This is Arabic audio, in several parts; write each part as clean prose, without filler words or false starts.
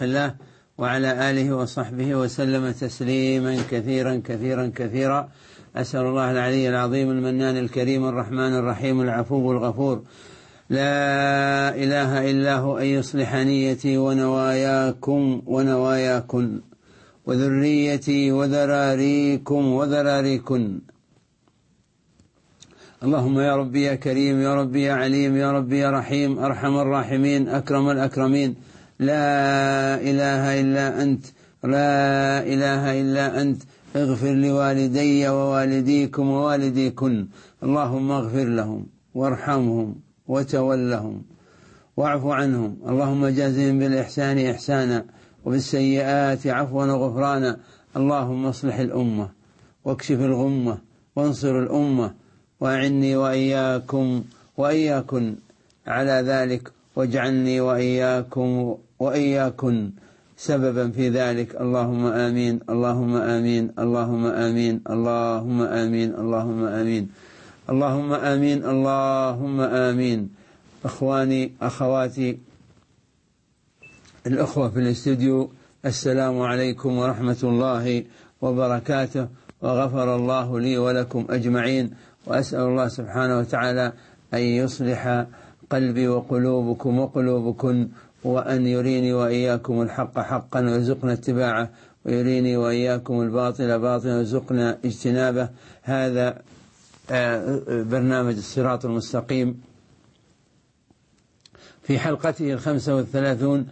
خلق الله وعلى آله وصحبه وسلم تسليما كثيرا كثيرا كثيرا. أسأل الله العلي العظيم المنان الكريم الرحمن الرحيم العفو الغفور لا إله إلا هو أن يصلح نيتي ونواياكم ونواياكن وذريتي وذراريكم وذراريكن. اللهم يا ربي يا كريم يا ربي يا عليم يا ربي يا رحيم أرحم الراحمين أكرم الأكرمين لا إله إلا أنت لا إله إلا أنت اغفر لوالدي ووالديكم ووالديكن. اللهم اغفر لهم وارحمهم وتولهم واعف عنهم. اللهم جازهم بالإحسان إحسانا وبالسيئات عفوا وغفرانا. اللهم اصلح الأمة واكشف الغمة وانصر الأمة وأعني وإياكم وإياكن على ذلك واجعلني وإياكم وإياكن سببا في ذلك. اللهم آمين اللهم آمين اللهم آمين اللهم آمين اللهم آمين اللهم آمين اللهم آمين. أخواني أخواتي الأخوة في الاستوديو، السلام عليكم ورحمة الله وبركاته، وغفر الله لي ولكم أجمعين. وأسأل الله سبحانه وتعالى أن يصلح قلبي وقلوبكم وقلوبكن، وأن يريني وإياكم الحق حقا ويرزقنا اتباعه، ويريني وإياكم الباطل باطلا ويرزقنا اجتنابه. هذا برنامج الصراط المستقيم في حلقته 35.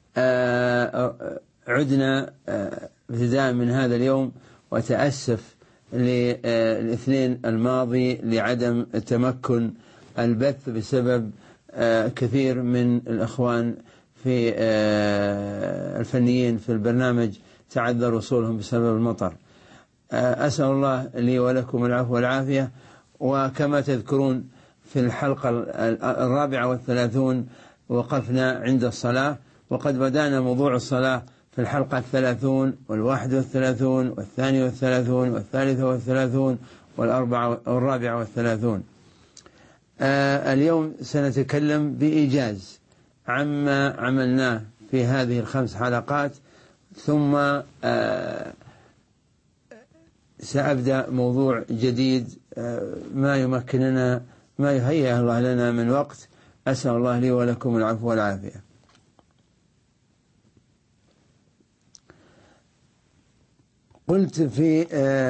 عدنا ابتداء من هذا اليوم، وتأسف للاثنين الماضي لعدم تمكن البث بسبب كثير من الأخوان في الفنيين في البرنامج تعذر وصولهم بسبب المطر. أسأل الله لي ولكم العفو والعافية. وكما تذكرون في الحلقة 34 وقفنا عند الصلاة، وقد بدأنا موضوع الصلاة في الحلقة 30 31 32 33 والرابعة 34. اليوم سنتكلم بإيجاز عما عملناه في هذه ال5 حلقات، ثم سأبدأ موضوع جديد ما يمكننا ما يهيئ الله لنا من وقت. أسأل الله لي ولكم العفو والعافية. قلت في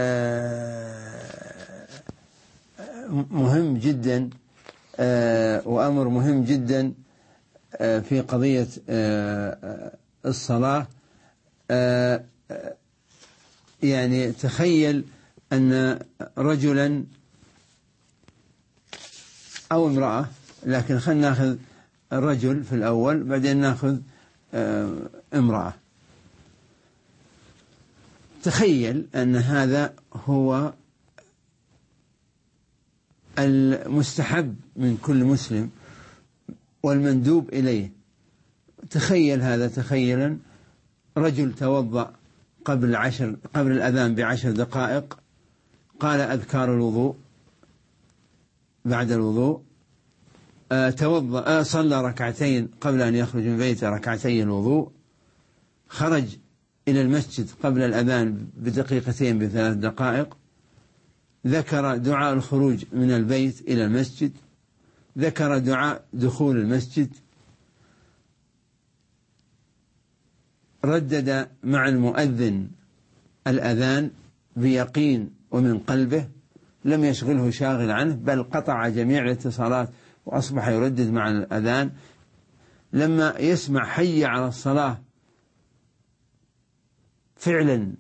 مهم جدا وأمر مهم جدا في قضية الصلاة. يعني تخيل أن رجلا أو امرأة، لكن خلينا نأخذ الرجل في الأول بعدين نأخذ امرأة. تخيل أن هذا هو المستحب من كل مسلم والمندوب إليه. تخيل هذا تخيلا رجل توضأ قبل الأذان ب10 دقائق، قال أذكار الوضوء بعد الوضوء، توضأ صلى ركعتين قبل أن يخرج من بيته ركعتي الوضوء، خرج إلى المسجد قبل الأذان بدقيقتين ب3 دقائق، ذكر دعاء الخروج من البيت إلى المسجد، ذكر دعاء دخول المسجد، ردد مع المؤذن الأذان بيقين ومن قلبه، لم يشغله شاغل عنه، بل قطع جميع الاتصالات وأصبح يردد مع الأذان. لما يسمع حي على الصلاة فعلا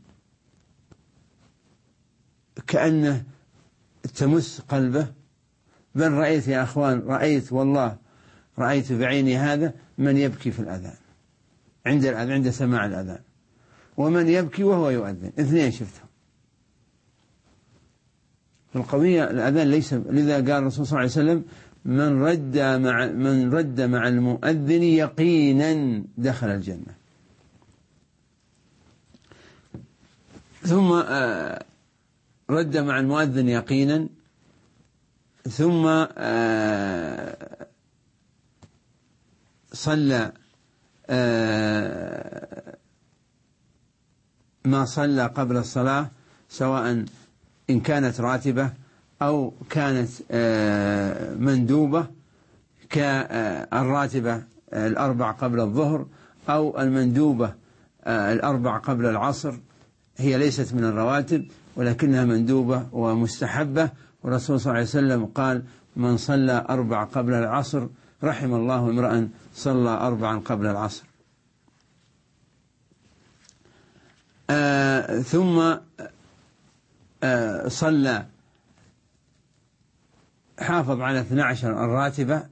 كأنه تمس قلبه. بل رأيت يا أخوان، والله رأيت بعيني هذا من يبكي في الأذان عند سماع الأذان، ومن يبكي وهو يؤذن، اثنين شفتهم. القضية الأذان ليس، لذا قال الرسول صلى الله عليه وسلم من رد مع المؤذن يقينا دخل الجنة. ثم رد مع المؤذن يقينا، ثم صلى ما صلى قبل الصلاة، سواء إن كانت راتبة أو كانت مندوبة، كالراتبة 4 قبل الظهر، أو المندوبة 4 قبل العصر. هي ليست من الرواتب ولكنها مندوبة ومستحبة، والرسول صلى الله عليه وسلم قال: من صلى 4 قبل العصر رحم الله امرأ صلى 4 قبل العصر. ثم صلى، حافظ على 12 الراتبة،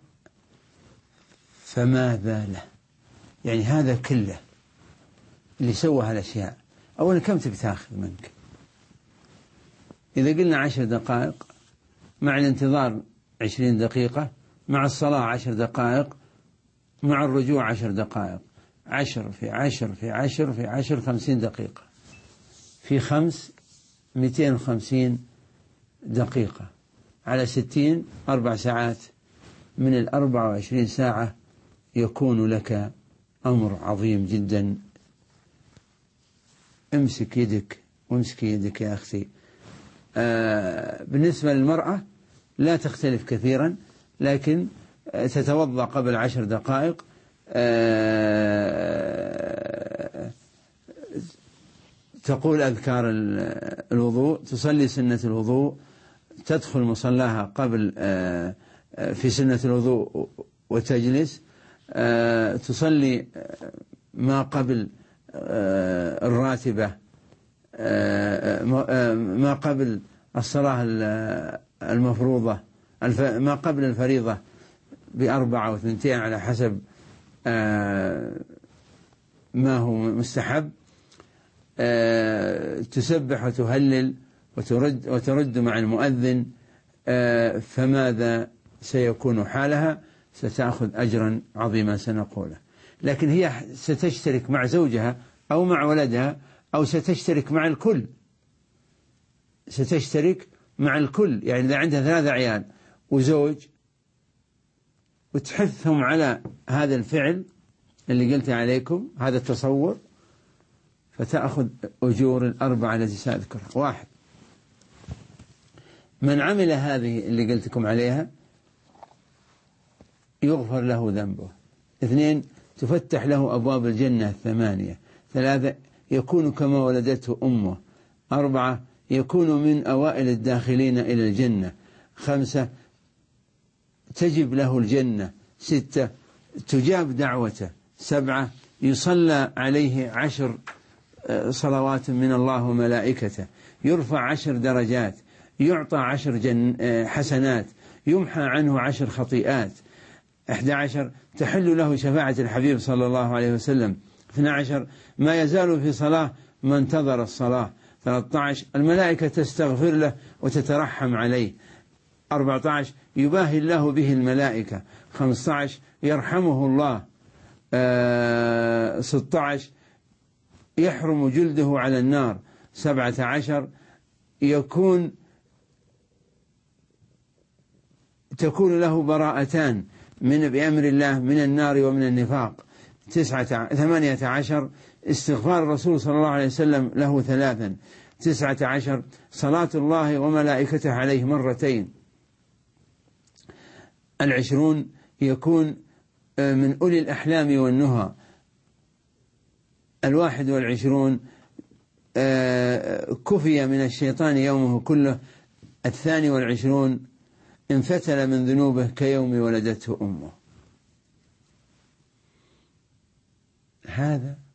فماذا له؟ يعني هذا كله اللي سوى هالأشياء، أولا كم تبي تاخذ منك؟ إذا قلنا 10 دقائق مع الانتظار 20 دقيقة، مع الصلاة 10 دقائق، مع الرجوع 10 دقائق، 10 في 10 في 10 في 10 50 دقيقة، في 5 250 دقيقة، على 60 4 ساعات. من 24 ساعة يكون لك أمر عظيم جدا. امسك يدك وامسك يدك يا أختي. بالنسبة للمرأة لا تختلف كثيرا، لكن تتوضأ قبل 10 دقائق، تقول أذكار الوضوء، تصلي سنة الوضوء، تدخل مصلاها قبل في سنة الوضوء وتجلس، تصلي ما قبل الراتبة، ما قبل الصلاة المفروضة، ما قبل الفريضة ب4 أو 2 على حسب ما هو مستحب. تسبح وتهلل وترد مع المؤذن. فماذا سيكون حالها؟ ستأخذ أجرا عظيما سنقوله. لكن هي ستشترك مع زوجها أو مع ولدها، أو ستشترك مع الكل. ستشترك مع الكل، يعني إذا عندها 3 عيال وزوج وتحثهم على هذا الفعل اللي قلت عليكم، هذا التصور، فتأخذ أجور 4 التي سأذكرها. 1، من عمل هذه اللي قلتكم عليها يغفر له ذنبه. 2، تفتح له أبواب الجنة 8. 3، يكون كما ولدته أمه. 4، يكون من أوائل الداخلين إلى الجنة. 5، تجب له الجنة. 6، تجاب دعوته. 7، يصلى عليه 10 صلوات من الله وملائكته، يرفع 10 درجات، يعطى 10 حسنات، يمحى عنه 10 خطيئات. 11، تحل له شفاعة الحبيب صلى الله عليه وسلم. 12، ما يزال في صلاة ما انتظر الصلاة. 13، الملائكة تستغفر له وتترحم عليه. 14، يباهي الله به الملائكة. 15، يرحمه الله. 16، يحرم جلده على النار. 17، تكون له براءتان بأمر الله من النار ومن النفاق. 18، استغفار الرسول صلى الله عليه وسلم له 3. 19، صلاة الله وملائكته عليه 2 مرة. 20، يكون من أولي الأحلام والنهى. 21، كفي من الشيطان يومه كله. 22، انفتل من ذنوبه كيوم ولدته أمه. هذا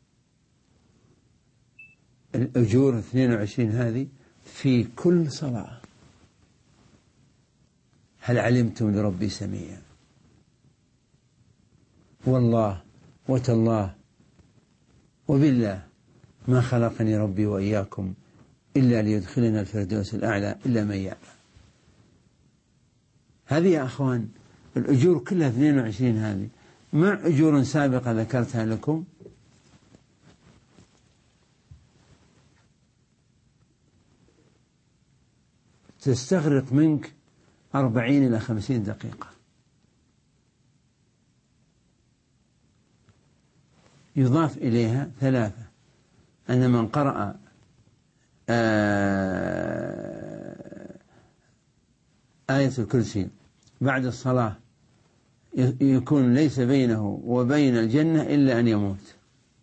الأجور 22 هذه في كل صلاة. هل علمتم لربي سميع؟ والله وتالله وبالله ما خلقني ربي وإياكم إلا ليدخلنا الفردوس الأعلى إلا من يعلم. هذه يا أخوان الأجور كلها 22 هذه، مع أجور سابقة ذكرتها لكم. تستغرق منك 40 إلى 50 دقيقة. يضاف إليها 3، أن من قرأ آية الكرسي بعد الصلاة يكون ليس بينه وبين الجنة إلا أن يموت.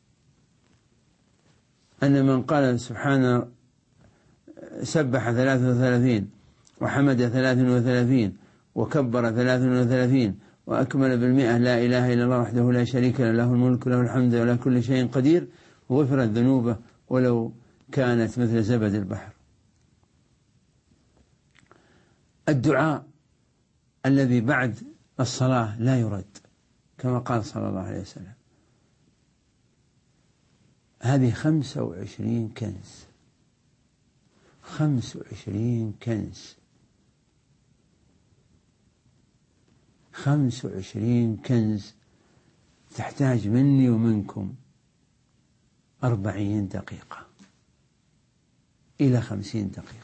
أن من قال سبحانه سبح 33 وحمد 33 وكبر 33 وأكمل بالمئة لا إله إلا الله وحده لا شريك له له الملك وله الحمد ولا كل شيء قدير، غفرت ذنوبه ولو كانت مثل زبد البحر. الدعاء الذي بعد الصلاة لا يرد كما قال صلى الله عليه وسلم. هذه 25 كنز، 25 كنز، 25 كنز تحتاج مني ومنكم 40 دقيقة إلى 50 دقيقة.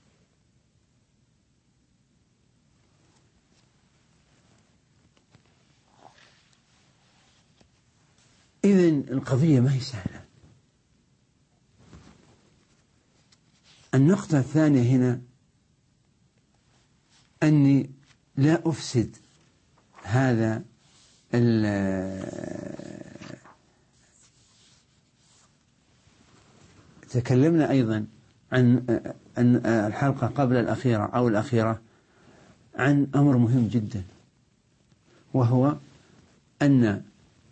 إذن القضية ما هي سهلة. النقطة الثانية هنا أني لا أفسد هذا تكلمنا أيضا عن الحلقة قبل الأخيرة أو الأخيرة عن أمر مهم جدا، وهو أن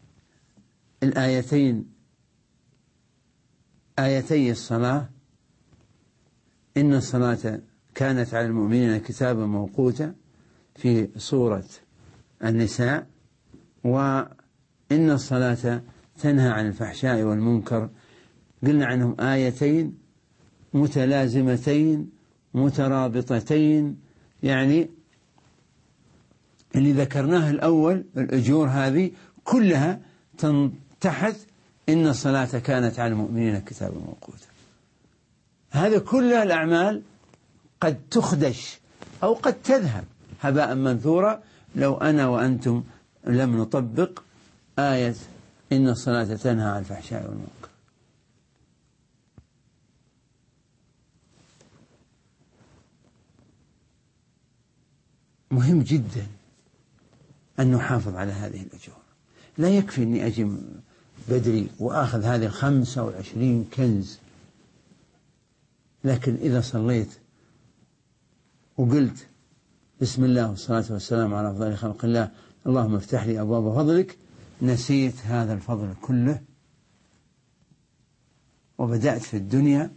الآيتين آيتي الصلاة إن الصلاة كانت على المؤمنين كتابا موقوتا في سورة النساء، وإن الصلاة تنهى عن الفحشاء والمنكر، قلنا عنهم آيتين متلازمتين مترابطتين، يعني اللي ذكرناه الأول الأجور هذه كلها تحت إن الصلاة كانت على المؤمنين كتابا موقوتا. هذا كل الأعمال قد تخدش أو قد تذهب هباء منثورا لو أنا وأنتم لم نطبق آية إن الصلاة تنهى عن الفحشاء والمنكر. مهم جدا أن نحافظ على هذه الأجور. لا يكفي أني أجي بدري وآخذ هذه 25 كنز، لكن إذا صليت وقلت بسم الله والصلاة والسلام على أفضل خلق الله اللهم افتح لي أبواب فضلك، نسيت هذا الفضل كله وبدأت في الدنيا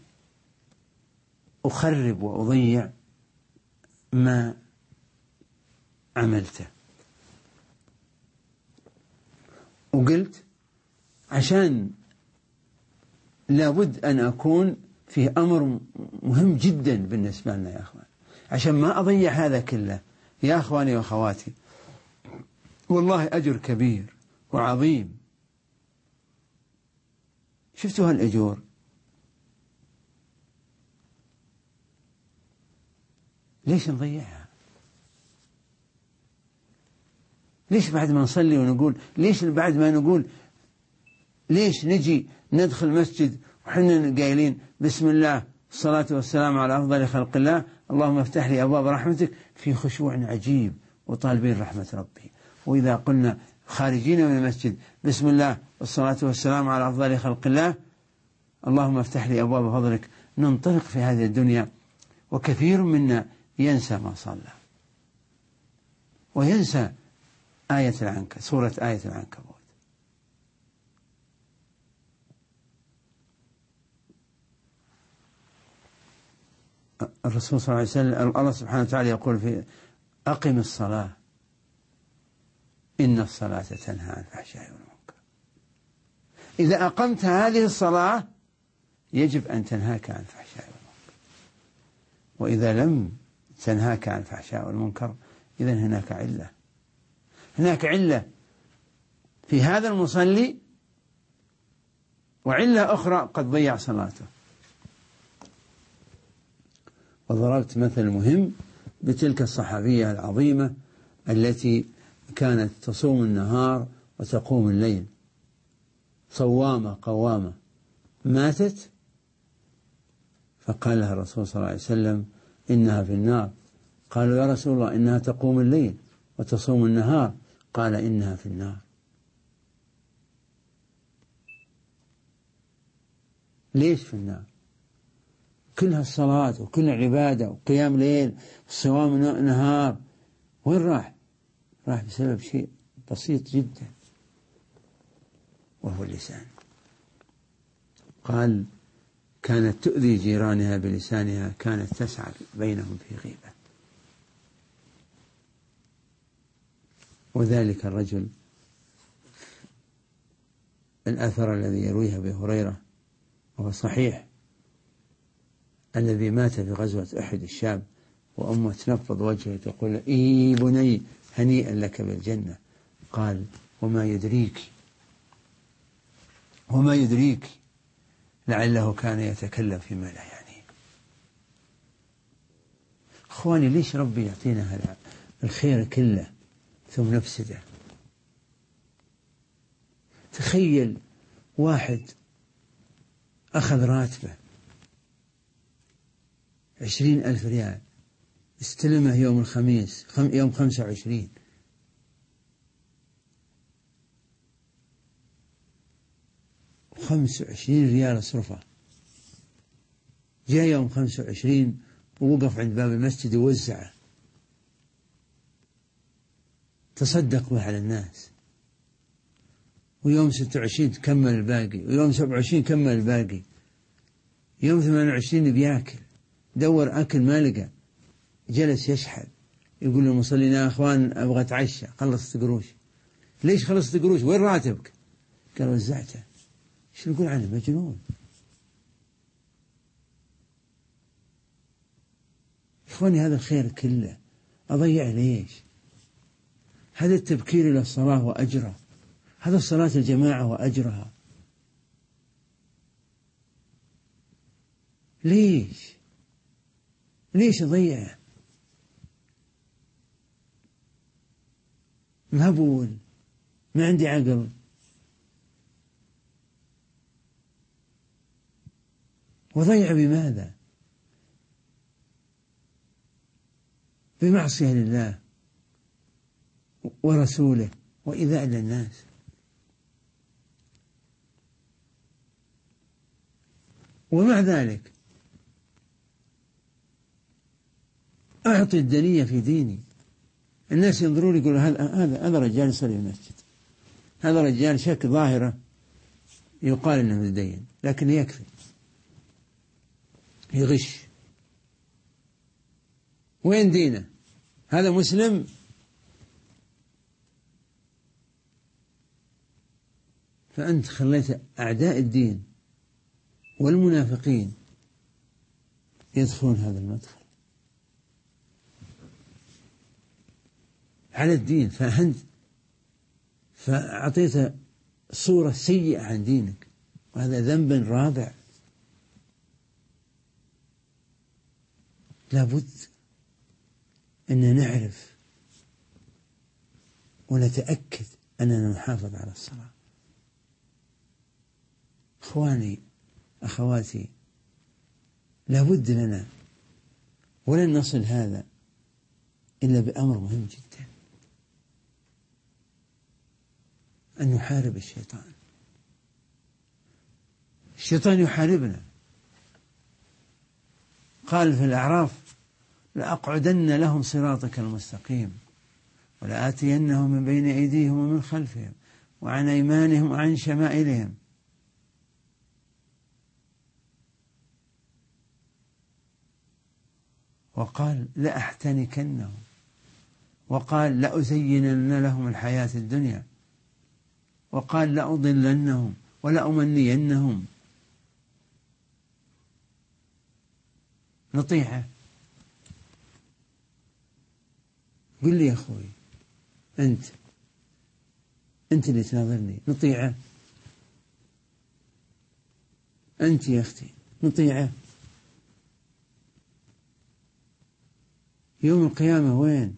أخرب وأضيع ما عملته. وقلت عشان لابد أن أكون في أمر مهم جدا بالنسبة لنا يا أخوان، عشان ما أضيع هذا كله يا أخواني وأخواتي. والله أجر كبير وعظيم. شفتوا هالأجور؟ ليش نضيعها؟ ليش بعد ما نصلي ونقول، ليش بعد ما نقول، ليش نجي ندخل مسجد وحنا قايلين بسم الله الصلاة والسلام على أفضل خلق الله اللهم افتح لي أبواب رحمتك في خشوع عجيب وطالبين رحمة ربي. وإذا قلنا خارجين من المسجد بسم الله والصلاة والسلام على أفضل خلق الله اللهم افتح لي أبواب فضلك، ننطلق في هذه الدنيا. وكثير منا ينسى ما صلى وينسى سورة آية العنكبوت. الرسول صلى الله عليه وسلم الله سبحانه وتعالى يقول في أقم الصلاة إن الصلاة تنهى عن الفحشاء والمنكر. إذا أقمت هذه الصلاة يجب أن تنهاك عن الفحشاء والمنكر، وإذا لم تنهاك عن الفحشاء والمنكر إذن هناك علة في هذا المصلي، وعلة أخرى قد ضيع صلاته. وضربت مثل مهم بتلك الصحابية العظيمة التي كانت تصوم النهار وتقوم الليل، صوامة قوامة، ماتت فقال لها الرسول صلى الله عليه وسلم إنها في النار. قالوا يا رسول الله إنها تقوم الليل وتصوم النهار. قال إنها في النار. ليش في النار؟ كلها الصلاة وكلها عبادة وقيام ليل وصوام نهار، وين راح؟ راح بسبب شيء بسيط جدا وهو اللسان. قال كانت تؤذي جيرانها بلسانها، كانت تسعى بينهم في غيبة. وذلك الرجل الأثر الذي يرويه أبي هريرة وهو صحيح، الذي مات في غزوة أحد الشاب وأمه تنفض وجهه تقول إي بني هنيئا لك بالجنة. قال وما يدريك لعله كان يتكلم فيما لا يعنيه. أخواني ليش ربي يعطينا هذا الخير كله ثم نفسده؟ تخيل واحد أخذ راتبه 20,000 ريال، استلمه يوم الخميس يوم 25، 25 ريال اصرفه. جاء يوم 25 ووقف عند باب المسجد ووزعه، تصدق به على الناس. ويوم 26 كمل الباقي، ويوم 27 كمل الباقي، يوم 28 بياكل، دور أكل ما لقى، جلس يشحذ يقول للمصلين يا أخوان أبغى أتعشى، خلصت قروش. ليش خلصت قروش؟ وين راتبك؟ قال وزعته. شو نقول عنه؟ مجنون. إخواني هذا الخير كله أضيع ليش؟ هذا التبكير إلى الصلاة وأجره، هذا الصلاة الجماعة وأجرها، ليش أضيعه؟ مهبول، ما عندي عقل. وضيع بماذا؟ بمعصية لله ورسوله وإيذاء للناس. ومع ذلك أعطي الدنية في ديني. الناس ينظرون يقولون هذا رجال يصلي في المسجد، هذا رجال شك ظاهرة يقال إنه متدين، لكن يكفي يغش. وين دينه؟ هذا مسلم؟ فأنت خليت أعداء الدين والمنافقين يدخلون هذا المدخل على الدين، فأعطيت صورة سيئة عن دينك، وهذا ذنب رادع. لابد أن نعرف ونتأكد أننا نحافظ على الصلاة. إخواني أخواتي، لابد لنا، ولن نصل هذا إلا بأمر مهم جدا، أن نحارب الشيطان. الشيطان يحاربنا. قال في الأعراف لأقعدن لهم صراطك المستقيم ولآتينهم من بين أيديهم ومن خلفهم وعن أيمانهم وعن شمائلهم. وقال لأحتنكنهم، وقال لأزينن لهم الحياة الدنيا، وقال لأضلنهم ولأمنينهم. نطيعه. قل لي يا أخوي، أنت اللي تناظرني، نطيعه؟ أنت يا أختي نطيعه؟ يوم القيامة وين؟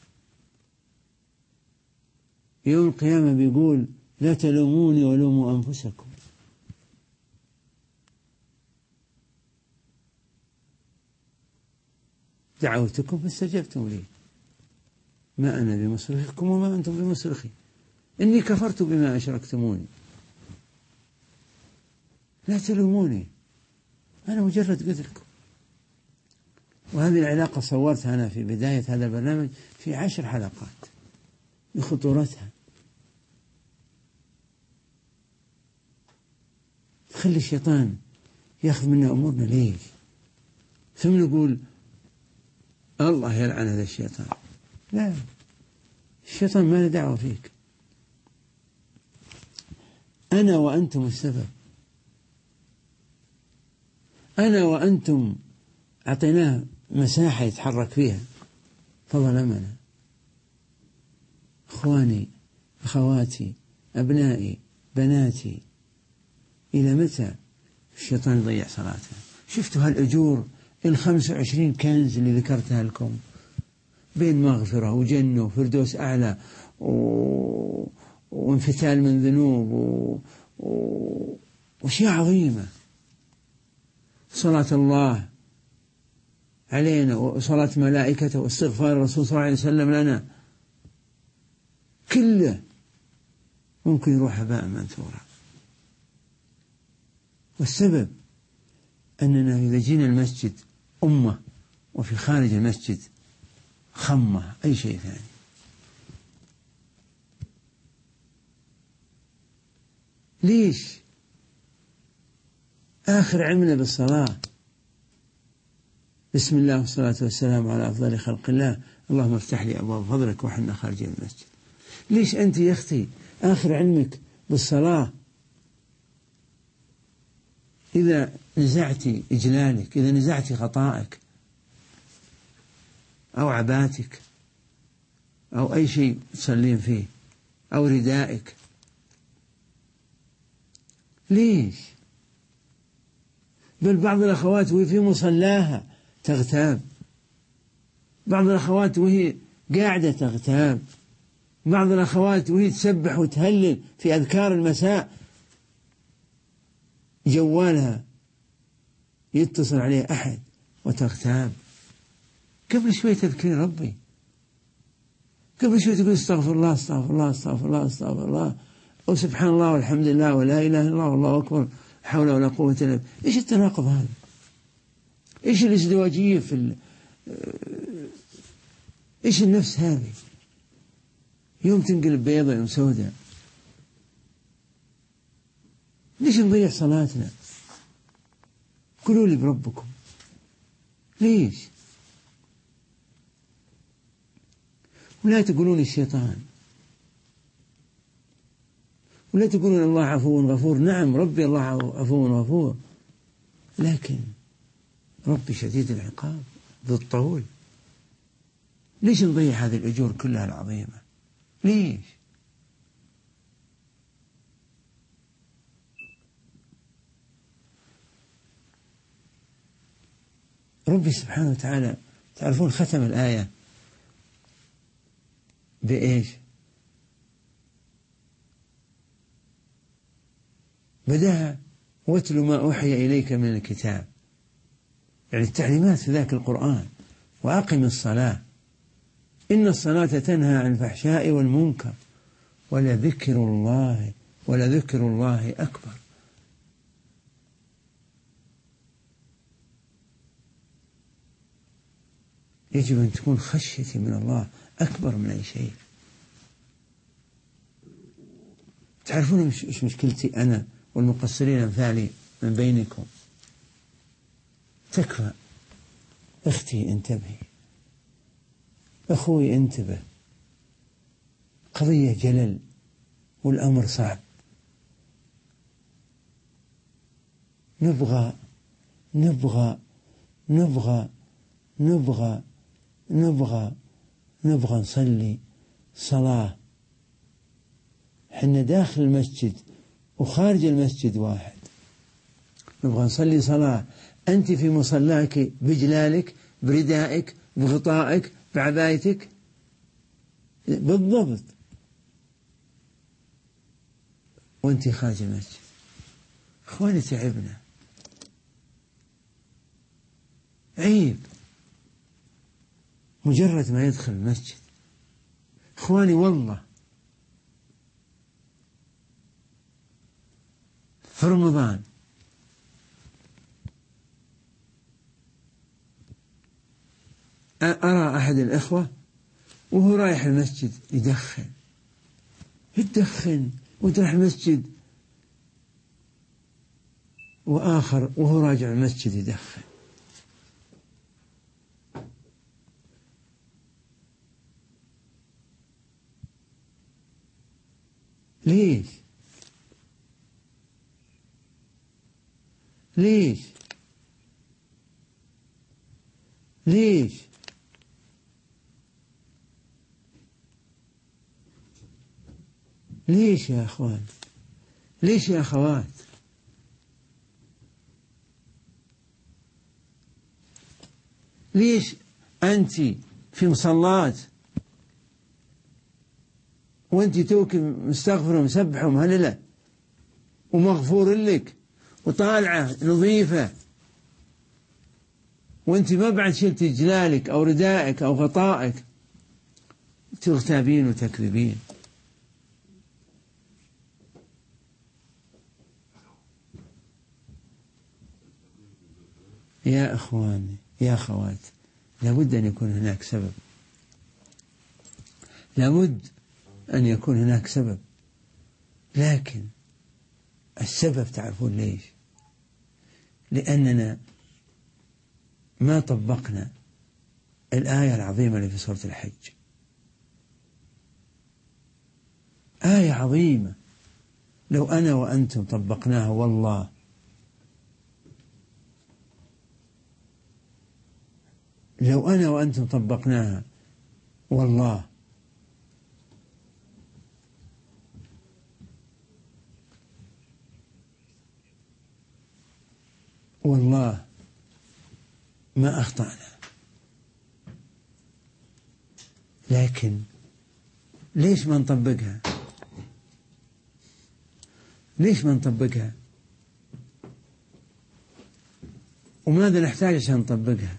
يوم القيامة بيقول لا تلوموني ولوموا أنفسكم. دعوتكم فاستجبتم لي ما أنا بمصرخكم وما أنتم بمصرخي إني كفرت بما أشركتموني لا تلوموني أنا مجرد قلت لكم. وهذه العلاقة صورتها أنا في بداية هذا البرنامج في 10 حلقات بخطورتها. تخلي الشيطان يأخذ منا أمورنا ليش؟ ثم نقول الله يلعن هذا الشيطان. لا، الشيطان ما له دعوة فيك، أنا وأنتم السبب، أنا وأنتم أعطيناه مساحة يتحرك فيها فظلمنا. إخواني أخواتي أبنائي بناتي، إلى متى الشيطان يضيع صلاتنا؟ شفتوا هالأجور 25 كنز اللي ذكرتها لكم بين مغفرة وجنة وفردوس أعلى وانفتال من ذنوب وأشياء عظيمة، صلاة الله علينا وصلاة ملائكته واستغفار الرسول صلى الله عليه وسلم لنا، كله ممكن يروح هباء منثورا. والسبب أننا إذا جينا المسجد أمة وفي خارج المسجد خمة أي شيء ثاني. ليش؟ آخر عملنا بالصلاة بسم الله والصلاة والسلام على أفضل خلق الله، اللهم افتح لي أبواب فضلك وحنا خارجين المسجد. ليش أنت يا أختي آخر علمك بالصلاة إذا نزعتي إجلالك، إذا نزعتي غطائك أو عباتك أو أي شيء تصلين فيه أو ردائك؟ ليش؟ بل بعض الأخوات وهي في مصلاها تغتاب، بعض الأخوات وهي قاعدة تغتاب، بعض الأخوات وهي تسبح وتهلل في أذكار المساء جوالها يتصل عليه أحد وتغتاب. قبل شوي تذكرين ربي، قبل شوي تقول استغفر الله استغفر الله استغفر الله استغفر الله أو سبحان الله والحمد لله ولا إله إلا الله والله أكبر حول ولا قوة إلا بالله. إيش التناقض هذا؟ إيش الازدواجية إيش النفس هذه؟ يوم تنقلب بيضة يوم سوداء. ليش نضيع صلاتنا؟ قولوا لي بربكم ليش؟ ولا تقولون الشيطان، ولا تقولون الله عفو غفور. نعم ربي الله عفو غفور، لكن ربي شديد العقاب ذو الطول. ليش نضيع هذه الأجور كلها العظيمة؟ ليش؟ ربي سبحانه وتعالى تعرفون ختم الآية بإيش؟ بدأها واتل ما أوحي إليك من الكتاب، يعني التعليمات في ذاك القرآن، وأقم الصلاة إن الصلاة تنهى عن الفحشاء والمنكر ولذكر الله أكبر. يجب أن تكون خشيتي من الله أكبر من أي شيء. تعرفون إيش مشكلتي أنا والمقصرين أمثالي من بينكم؟ تكفى أختي انتبهي، أخوي انتبه، قضية جلل والأمر صعب. نبغى نبغى نبغى نبغى نبغى نبغى نصلي صلاة حنا داخل المسجد وخارج المسجد واحد. نبغى نصلي صلاة أنت في مصلاك بجلالك بردائك بغطائك بعبايتك بالضبط، وأنت خارج المسجد. أخواني تعبنا، عيب مجرد ما يدخل المسجد. إخواني والله في رمضان أرى أحد الإخوة وهو رايح المسجد يدخن ويروح المسجد، وآخر وهو راجع المسجد يدخن. ليش؟ ليش؟ ليش؟ ليش يا أخوان؟ ليش يا أخوات؟ ليش أنت في مصلات وأنت توك مستغفر ومسبح ومهللة ومغفور لك وطالعة نظيفة، وأنت ما بعد شلت جلالك أو ردائك أو غطائك، تغتابين وتكذبين. يا أخواني يا أخوات، لابد أن يكون هناك سبب، لابد أن يكون هناك سبب. لكن السبب تعرفون ليش؟ لأننا ما طبقنا الآية العظيمة اللي في سورة الحج. آية عظيمة لو أنا وأنتم طبقناها والله لو أنا وأنتم طبقناها والله ما أخطأنا. لكن ليش ما نطبقها؟ ليش ما نطبقها؟ وماذا نحتاج عشان نطبقها؟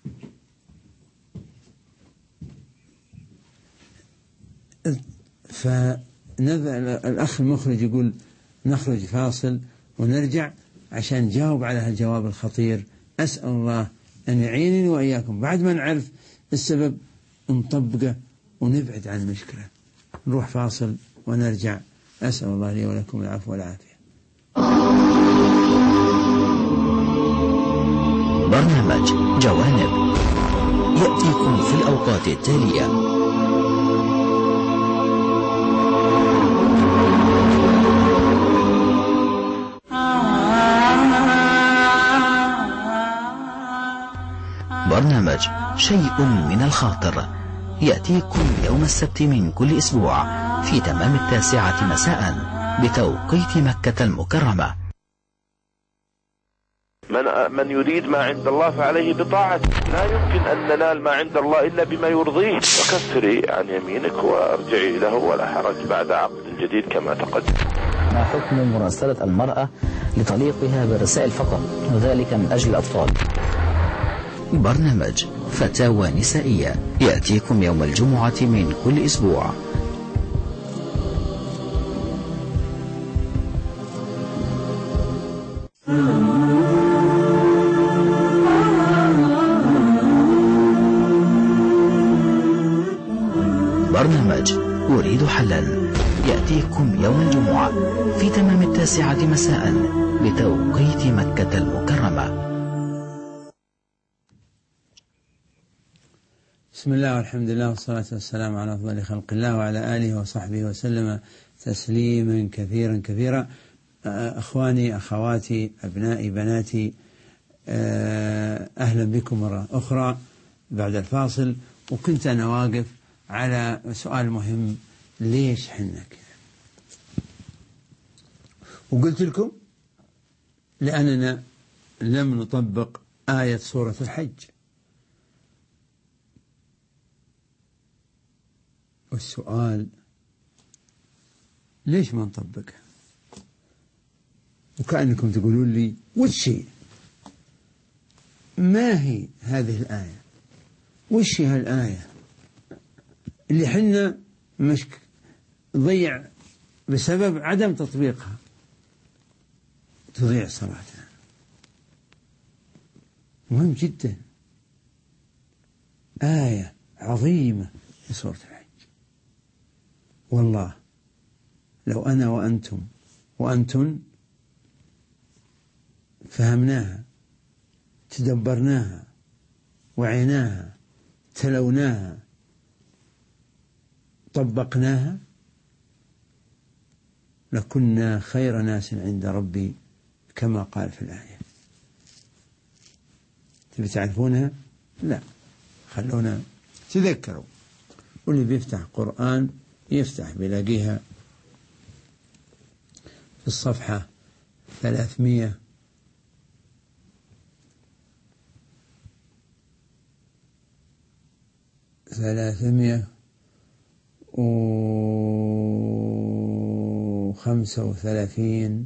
الأخ المخرج يقول نخرج فاصل ونرجع عشان نجاوب على هالجواب الخطير. أسأل الله أن يعينني وإياكم بعد ما نعرف السبب نطبقه ونبعد عن المشكلة. نروح فاصل ونرجع. أسأل الله لي ولكم العفو والعافية. برنامج جوانب يأتيكم في الأوقات التالية: برنامج شيء من الخاطر يأتيكم يوم السبت من كل أسبوع في تمام 9 مساء بتوقيت مكة المكرمة. من يريد ما عند الله فعليه بطاعته، لا يمكن أن ننال ما عند الله إلا بما يرضيه. وكفري عن يمينك وارجعي له ولا حرج بعد عقد جديد كما تقدم. ما حكم مراسلة المرأة لطليقها بالرسائل فقط وذلك من أجل الأطفال؟ برنامج فتاوى نسائية يأتيكم يوم الجمعة من كل أسبوع. برنامج أريد حلا يأتيكم يوم الجمعة في تمام 9 مساء بتوقيت مكة المكرمة. بسم الله والحمد لله والصلاة والسلام على أفضل خلق الله وعلى آله وصحبه وسلم تسليما كثيرا كثيرا. أخواني أخواتي أبنائي بناتي، أهلا بكم مرة أخرى بعد الفاصل. وكنت أنا واقف على سؤال مهم: ليش حنا كذا؟ وقلت لكم لأننا لم نطبق آية سورة الحج. والسؤال: ليش ما نطبقها؟ وكأنكم تقولون لي وش هي؟ ما هي هذه الآية؟ وش هالآية اللي حنا مش ضيع بسبب عدم تطبيقها تضيع صلاتنا؟ مهم جدا، آية عظيمة في سورة الحج. والله لو أنا وأنتم وأنتن فهمناها، تدبرناها، وعيناها، تلوناها، طبقناها، لكنا خير ناس عند ربي كما قال في الآية. تبي تعرفونها؟ لا، خلونا تذكروا. واللي بيفتح قرآن يفتح بيلاقيها في الصفحة 335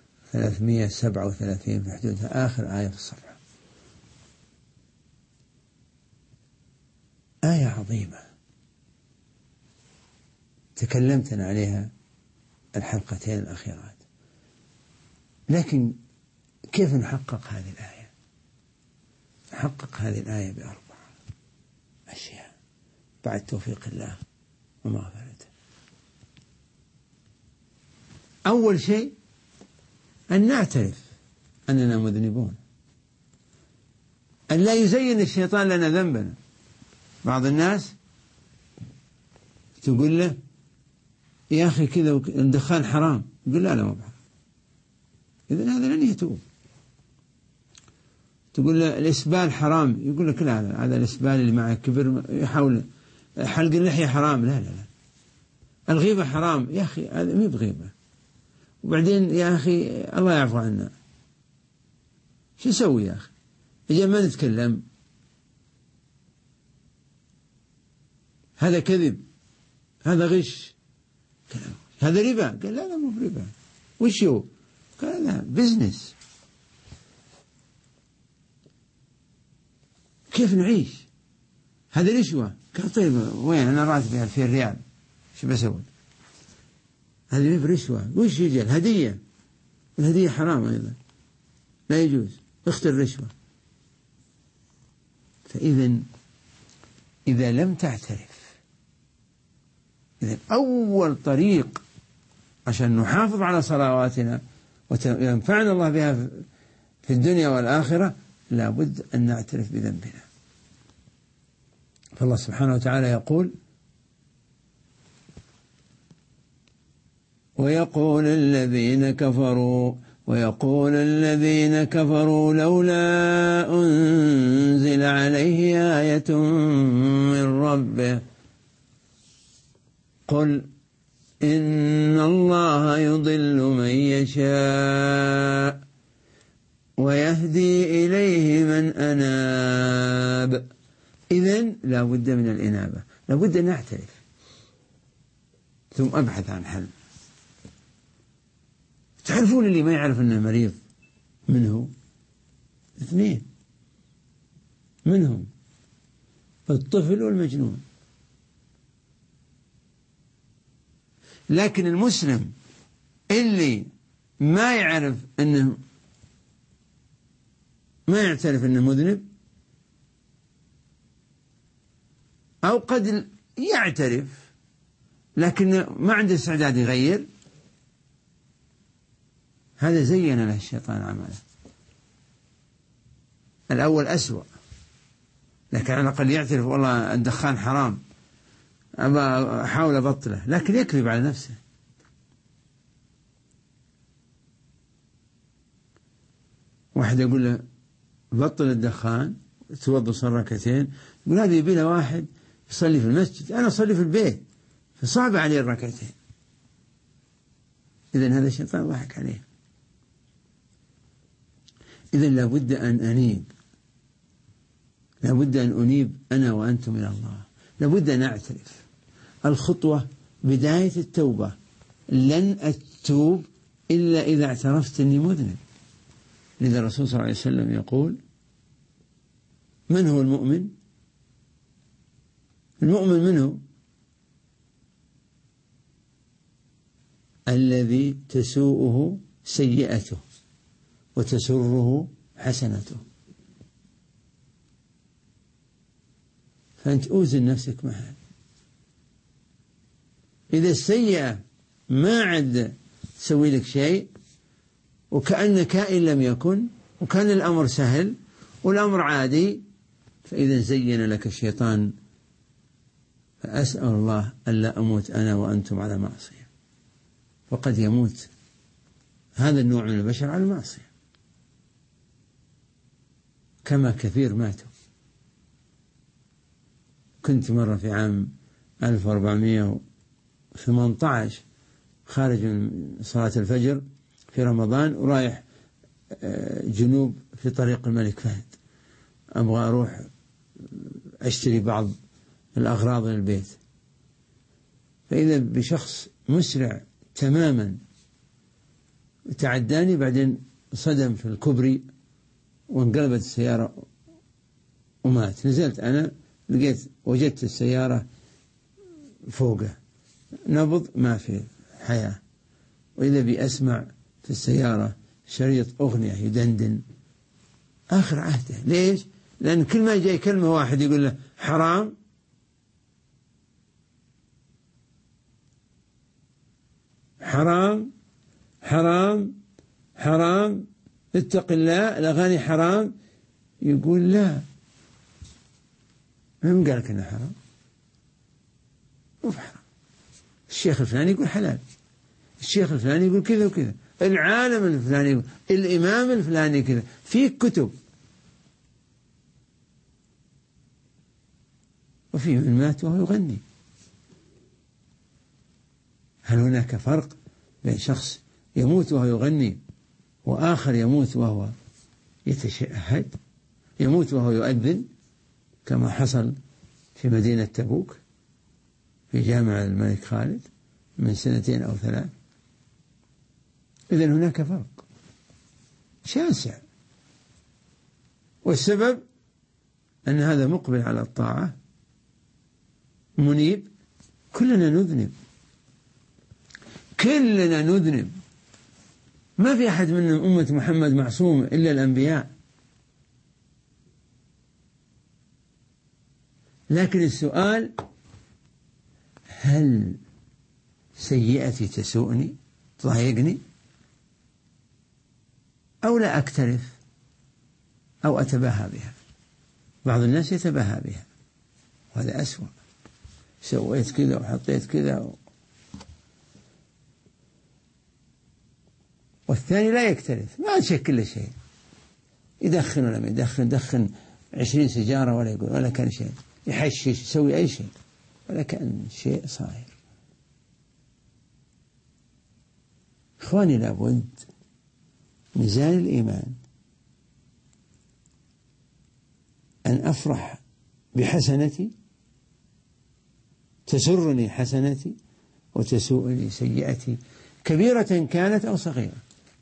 337 في حدودها، آخر آية في الصفحة. آية عظيمة تكلمتنا عليها الحلقتين الأخيرات. لكن كيف نحقق هذه الآية؟ نحقق هذه الآية ب4 أشياء بعد توفيق الله ومغفرته. أول شيء أن نعترف أننا مذنبون، أن لا يزين الشيطان لنا ذنبنا. بعض الناس تقول له يا أخي كذا الدخان حرام، يقول لا ما بحرام، إذن هذا لن يتوب. تقول له الإسبال حرام، يقول لك لا هذا الإسبال اللي معه كبر يحاول. حلق اللحية حرام، لا الغيبة حرام، يا أخي هذا مو بغيبة. وبعدين يا أخي الله يعفو عنا، شو نسوي يا أخي؟ إذا ما نتكلم هذا كذب، هذا غش، هذا ربا. قال لا مو بربا. وش هو؟ قال لا بزنس. كيف نعيش؟ هذا رشوة. قال طيب وين أنا راتبي 2000 ريال شو بسوي؟ هذه مو برشوة. وش يجي؟ الهدية، الهدية حرام أيضا، لا يجوز، اختر رشوة. فإذا إذا لم تعترف، إذا أول طريق عشان نحافظ على صلواتنا وينفعنا الله بها في الدنيا والآخرة لابد أن نعترف بذنبنا. فالله سبحانه وتعالى يقول: ويقول الذين كفروا لولا أنزل عليه آية من ربه قل إن الله يضل من يشاء ويهدي إليه من أناب. إذن لا بد من الإنابة، لا بد أن نعترف ثم أبحث عن حل. تعرفون اللي ما يعرف أنه مريض منه 2 منهم الطفل والمجنون. لكن المسلم اللي ما يعرف أنه ما يعترف أنه مذنب، أو قد يعترف لكن ما عنده استعداد يغير، هذا زين له الشيطان عمله. الأول أسوأ، لكن على الأقل يعترف والله الدخان حرام، أبا أحاول أبطله، لكن يكذب على نفسه. واحد يقول له بطل الدخان، توضى صلى ركعتين، يقول هذا يبي له واحد يصلي في المسجد، أنا أصلي في البيت فصعب عليه الركعتين. إذن هذا الشيطان ضحك عليه. إذن لابد أن أنيب، لابد أن أنيب أنا وأنتم إلى الله، لابد أن أعترف. الخطوة بداية التوبة، لن أتوب إلا إذا اعترفت أني مذنب. لذا الرسول صلى الله عليه وسلم يقول: من هو المؤمن؟ المؤمن منه الذي تسوءه سيئته وتسره حسنته، فأنت أوزن نفسك معها. إذا السيئة ما عد تسوي لك شيء وكأن كائن لم يكن وكان الأمر سهل والأمر عادي، فإذا زين لك الشيطان، فأسأل الله ألا أموت أنا وأنتم على معصية، وقد يموت هذا النوع من البشر على المعصية كما كثير ماتوا. كنت مرة في عام 1418 خارج من صلاة الفجر في رمضان ورايح جنوب في طريق الملك فهد، أبغى أروح أشتري بعض الأغراض للبيت، فإذا بشخص مسرع تماما تعداني، بعدين صدم في الكوبري وانقلبت السيارة ومات. نزلت أنا وجدت السيارة فوقه، نبض ما في حياة، وإذا بأسمع في السيارة شريط أغنية يدندن آخر عهده. ليش؟ لأن كل ما جاي كلمة واحد يقول له حرام، حرام حرام حرام، اتق الله، الأغاني حرام، يقول لا، من قالك إنه حرام؟ مو حرام. الشيخ الفلاني يقول حلال، الشيخ الفلاني يقول كذا وكذا، العالم الفلاني يقول، الإمام الفلاني كذا، في كتب. وفي من مات وهو يغني. هل هناك فرق بين شخص يموت وهو يغني وآخر يموت وهو يتشهد، يموت وهو يؤذن كما حصل في مدينة تبوك في جامع الملك خالد من 2 أو 3؟ إذن هناك فرق شاسع، والسبب أن هذا مقبل على الطاعة منيب. كلنا نذنب، كلنا نذنب، ما في أحد من أمة محمد معصوم إلا الأنبياء. لكن السؤال، هل سيئتي تسوءني تضايقني أو لا أكترث أو أتباهى بها؟ بعض الناس يتباهى بها، وهذا أسوأ، سويت كذا وحطيت كذا والثاني لا يكترث، ما شكل شيء، يدخن ولا ما يدخن 20 سيجارة ولا يقول ولا كان شيء، يحشش، يسوي أي شيء ولا كان شيء صاير. إخواني، لابد ميزان الإيمان أن أفرح بحسنتي تسرني حسنتي وتسوءني سيئتي، كبيرة كانت أو صغيرة.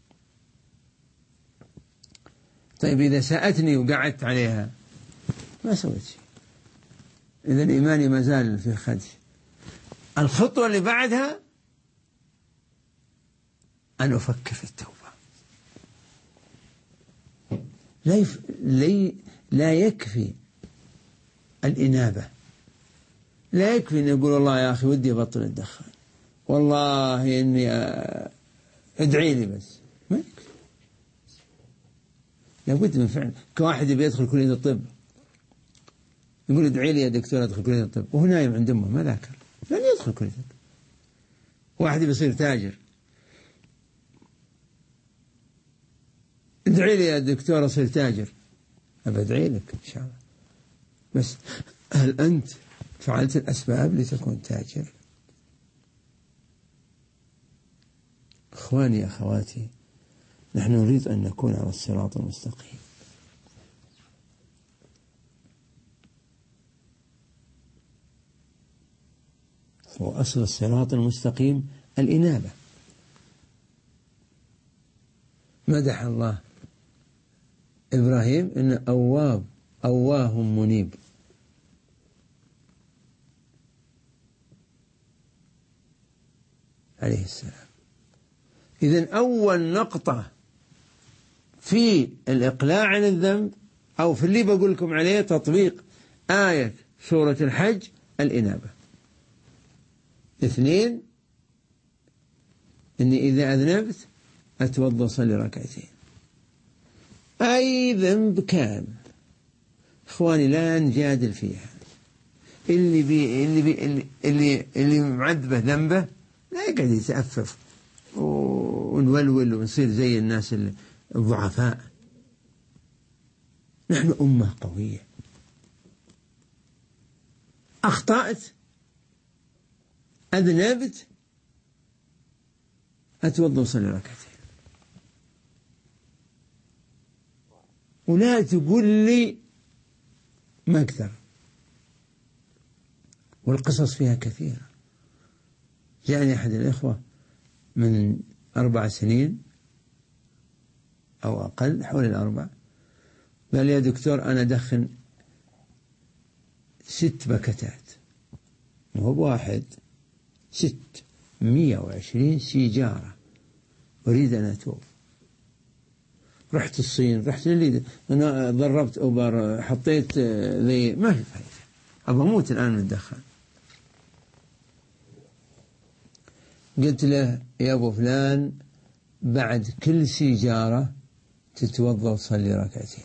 طيب إذا ساءتني وقعدت عليها ما سويت شيء، إذن إيماني ما زال في خدش. الخطوة اللي بعدها أن أفكر في التوبة. لا يكفي الإنابة، لا يكفي أن يقول الله يا أخي ودي أبطل الدخان، والله إني ادعي لي، بس ما يكفي، لابد من فعل. كواحد بيدخل كلية الطب يقول ادعي لي يا دكتور أدخل كلية الطب وهو نايم عند أمه ما ذاكر، لن يدخل كلية الطب. واحد بيصير تاجر، ادعي لي يا دكتور أصير تاجر، أبى أدعي لك إن شاء الله، بس هل أنت فعلت الأسباب لتكون تاجر؟ إخواني أخواتي، نحن نريد أن نكون على الصراط المستقيم، وأصل الصراط المستقيم الإنابة. مدح الله إبراهيم إن أواه منيب، عليه السلام. إذن أول نقطة في الإقلاع عن الذنب أو في اللي بقول لكم عليه تطبيق آية سورة الحج الإنابة. 2 إني إذا أذنبت أتوضأ صلي ركعتين. أي ذنب كان إخواني لا نجادل فيها. اللي معذبه ذنبه لا يقعد يتأفف ونولول ونصير زي الناس الضعفاء. نحن أمة قوية. أخطأت أذنبت أتوضأ وصلي ركعتين. ولا تقول لي ما أقدر. والقصص فيها كثيرة. جاءني أحد الإخوة من 4 سنين أو أقل حول 4 قال لي يا دكتور أنا أدخن 6 باكتات وهو بواحد 620 سيجارة أريد أن أتوب. رحت الصين رحت للي أنا ضربت أوبر حطيت ذي ما في فايدة أبغى أموت الآن من الدخان. قلت له يا أبو فلان بعد كل سيجارة تتوضأ وتصلي ركعتين.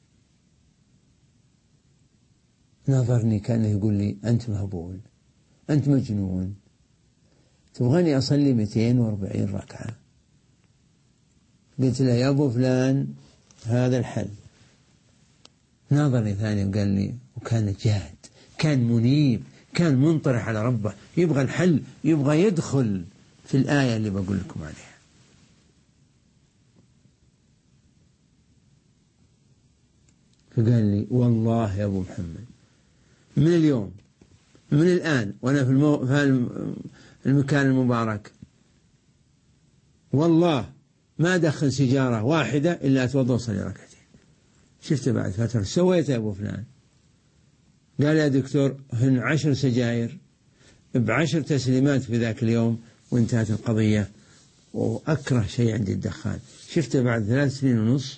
نظرني كأنه يقول لي أنت مهبول أنت مجنون تبغاني أصلي 240 ركعة. قلت له يا أبو فلان هذا الحل. ناظرني ثاني وقال لي وكان جاد كان منيب كان منطرح على ربه يبغى الحل يبغى يدخل في الآية اللي بقول لكم عليها. فقال لي والله يا أبو محمد من اليوم من الآن وأنا في المكان المبارك والله ما أدخل سيجارة واحدة إلا أتوضأ وصلي ركعتين. شفت بعد فترة سويت يا أبو فلان. قال يا دكتور هن 10 سجاير ب10 تسليمات في ذاك اليوم وانتهت القضية وأكره شيء عندي الدخان. شفت بعد 3 سنين ونص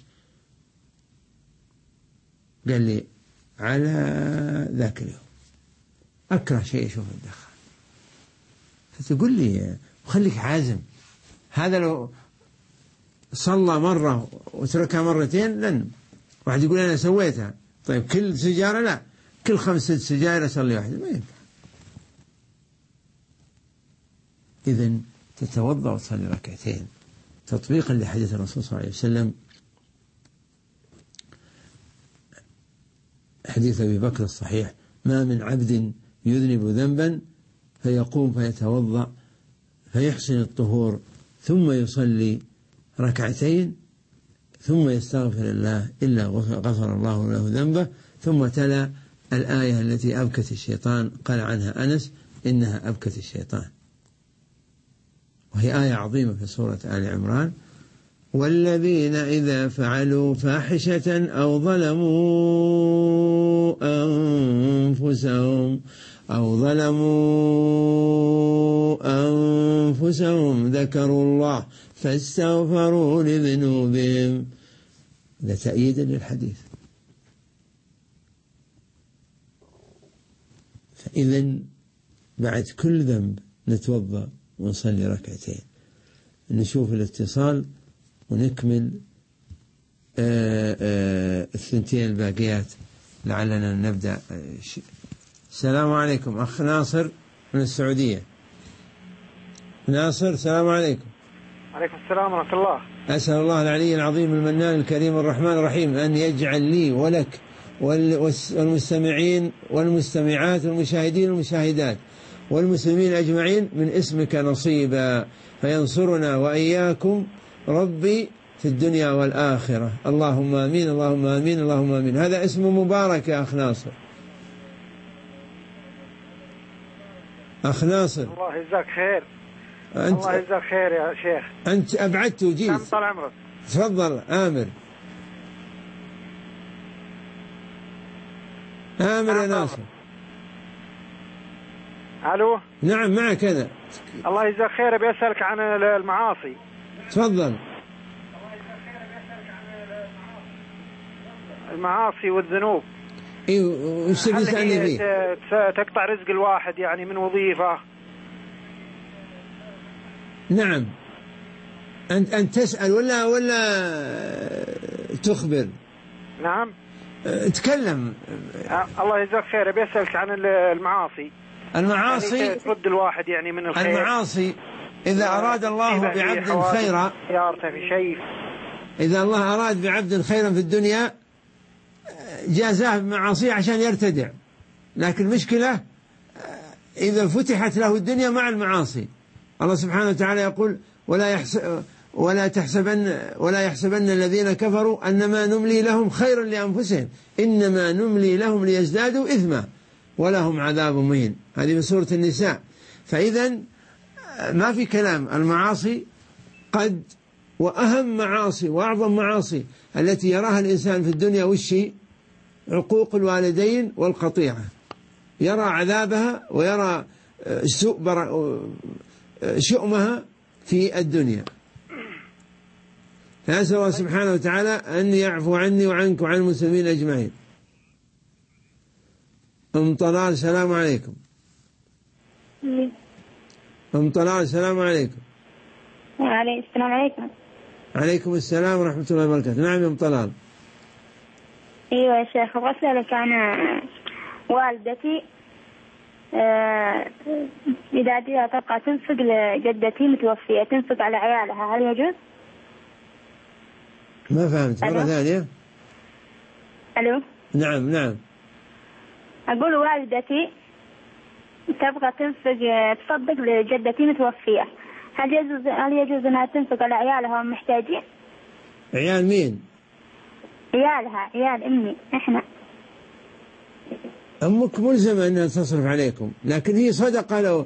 قال لي على ذاك اليوم أكره شيء أشوف الدخان. فتقول لي وخليك عازم. هذا لو صلى مرة وتركها مرتين لن واحد يقول أنا سويتها. طيب كل سجارة لا كل 5 سجاير أصلي واحدة ما ينفع. إذن تتوضأ وتصلي ركعتين تطبيقا لحديث الرسول صلى الله عليه وسلم حديث أبي بكر الصحيح ما من عبد يذنب ذنبا فيقوم فيتوضأ فيحسن الطهور ثم يصلي ركعتين ثم يستغفر الله إلا غفر الله له ذنبه. ثم تلا الآية التي أبكت الشيطان قال عنها أنس إنها أبكت الشيطان وهي آية عظيمة في سورة آل عمران. والذين إذا فعلوا فاحشة أو ظلموا أنفسهم ذكروا الله فاستغفروا لذنوبهم. ده تأييدا للحديث. فإذا بعد كل ذنب نتوضأ ونصلي ركعتين. نشوف الاتصال ونكمل 2 الباقيات لعلنا نبدأ. السلام عليكم أخ ناصر من السعودية. ناصر السلام عليكم. عليكم السلام ورحمة الله. أسأل الله العلي العظيم المنان الكريم الرحمن الرحيم أن يجعل لي ولك والمستمعين والمستمعات والمشاهدين والمشاهدات والمسلمين أجمعين من اسمك نصيبا فينصرنا وإياكم ربي في الدنيا والآخرة. اللهم آمين اللهم آمين اللهم آمين. هذا اسم مبارك يا أخ ناصر. أخ ناصر الله يجزاك خير. الله يجزاك خير يا شيخ. أنت أبعدت وجيت. كم طال عمرك. تفضل آمر يا ناصر. الو. نعم معك أنا. الله يجزاك خير، بيسألك عن المعاصي. تفضل. المعاصي والذنوب. ايوه وش تسألني فيه؟ تقطع رزق الواحد يعني من وظيفة. نعم. أنت تسأل ولا تخبر؟ نعم. تكلم. الله يجزاك خير، بيسألك عن المعاصي. المعاصي يعني ترد الواحد يعني من الخير. المعاصي إذا أراد الله بعبد خيرا، في شيء. إذا الله أراد بعبد خيرا في الدنيا جازاه بمعاصيه عشان يرتدع، لكن المشكلة إذا فتحت له الدنيا مع المعاصي. الله سبحانه وتعالى يقول ولا يحسبن الذين كفروا أنما نملي لهم خير لأنفسهم إنما نملي لهم ليزدادوا إثما ولهم عذاب مهين. هذه من سورة النساء. فإذا ما في كلام، المعاصي قد وأهم معاصي وأعظم معاصي التي يراها الإنسان في الدنيا والشيء عقوق الوالدين والقطيعة، يرى عذابها ويرى شؤمها في الدنيا. فأسأل الله سبحانه وتعالى أن يعفو عني وعنك وعن المسلمين أجمعين. أم طلال السلام عليكم. أم طلال السلام عليكم. السلام عليكم. عليكم السلام ورحمة الله وبركاته. نعم يا أم طلال. أيوة يا شيخ، أسألك عن والدتي إذا تبقى تنفق لجدتي متوفية، تنفق على عيالها، هل يجوز؟ ما فهمت مرة ثانية. ألو. نعم. أقول والدتي تبغى تصدق لجدتي متوفية، هل يجوز أنها تنفق على عيالها ومحتاجين؟ عيال مين؟ عيالها، عيال أمي إحنا. أمك ملزمة أنها تصرف عليكم، لكن هي صدقة لو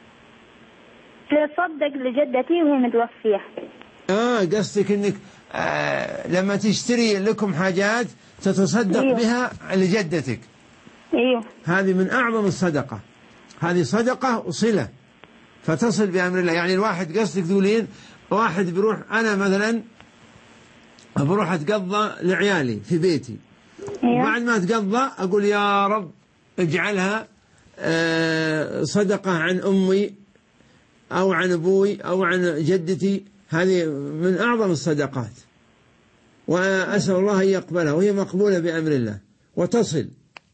تصدق لجدتي وهي متوفية. قصدك أنك لما تشتري لكم حاجات تتصدق بها لجدتك. أيوه. هذه من أعظم الصدقة، هذه صدقة وصلة فتصل بأمر الله. يعني الواحد قصدك تقولين واحد بيروح، أنا مثلا بروح أتقضى لعيالي في بيتي، وبعد ما أتقضى أقول يا رب اجعلها صدقة عن أمي أو عن أبوي أو عن جدتي. هذه من أعظم الصدقات، وأسأل الله أن يقبلها، وهي مقبولة بأمر الله وتصل.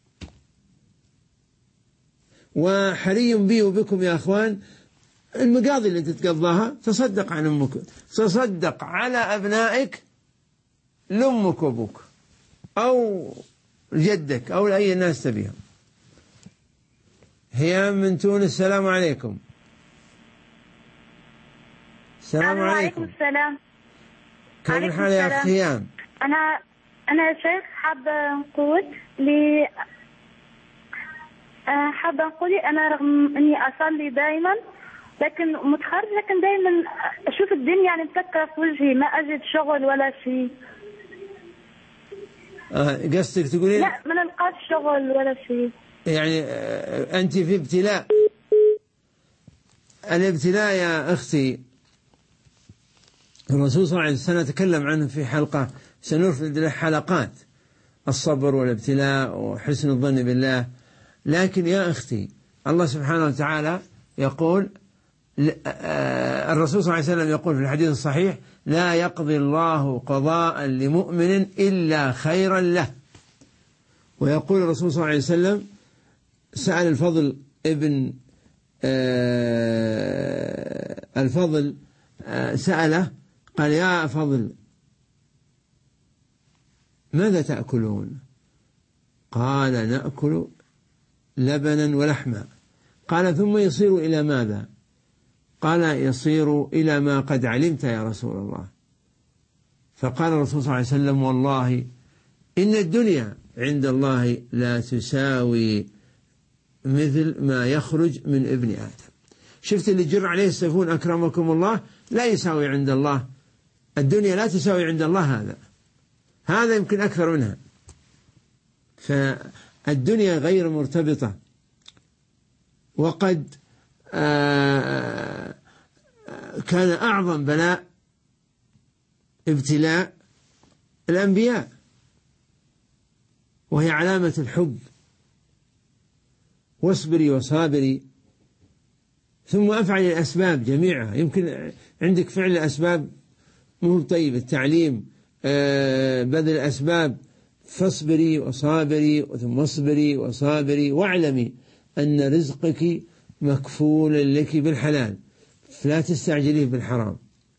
وحري بي وبكم يا أخوان المقاضي اللي تتقضاها تصدق عن أمك، تصدق على أبنائك لأمك وأبوك أو جدك أو لأي الناس تبيهم. هيام من تونس السلام عليكم. السلام عليكم. السلام. كيف الحال يا أخ هيام؟ أنا يا شيخ حابة نقول أنا رغم إني أصلي دائما لكن متخرج، لكن دائما أشوف الدنيا يعني متكرة في وجهي، ما أجد شغل ولا شيء. قصدك تقولين لا ما نلقاش شغل ولا شيء. يعني أنت في ابتلاء. الابتلاء يا أختي الرسول صلى الله عليه وسلم تكلم عنه في حلقة سنرفد له حلقات، الصبر والابتلاء وحسن الظن بالله. لكن يا أختي الله سبحانه وتعالى يقول، الرسول صلى الله عليه وسلم يقول في الحديث الصحيح: لا يقضي الله قضاء لمؤمن إلا خيرا له. ويقول الرسول صلى الله عليه وسلم، سأل الفضل ابن الفضل سأله قال: يا فضل ماذا تأكلون؟ قال: نأكل لبنا ولحما. قال: ثم يصير إلى ماذا؟ قال: يصير إلى ما قد علمت يا رسول الله. فقال الرسول صلى الله عليه وسلم: والله إن الدنيا عند الله لا تساوي مثل ما يخرج من ابن آدم. شفت اللي جر عليه السيفون أكرمكم الله، لا يساوي عند الله، الدنيا لا تساوي عند الله، هذا يمكن أكثر منها. فالدنيا غير مرتبطة، وقد كان أعظم بلاء ابتلاء الأنبياء، وهي علامة الحب. واصبري وصابري، ثم أفعل الأسباب جميعها. يمكن عندك فعل الأسباب مو طيب، التعليم، بذل الأسباب، فاصبري وصابري، ثم اصبري وصابري، واعلمي أن رزقك مكفول لك بالحلال، فلا تستعجليه بالحرام.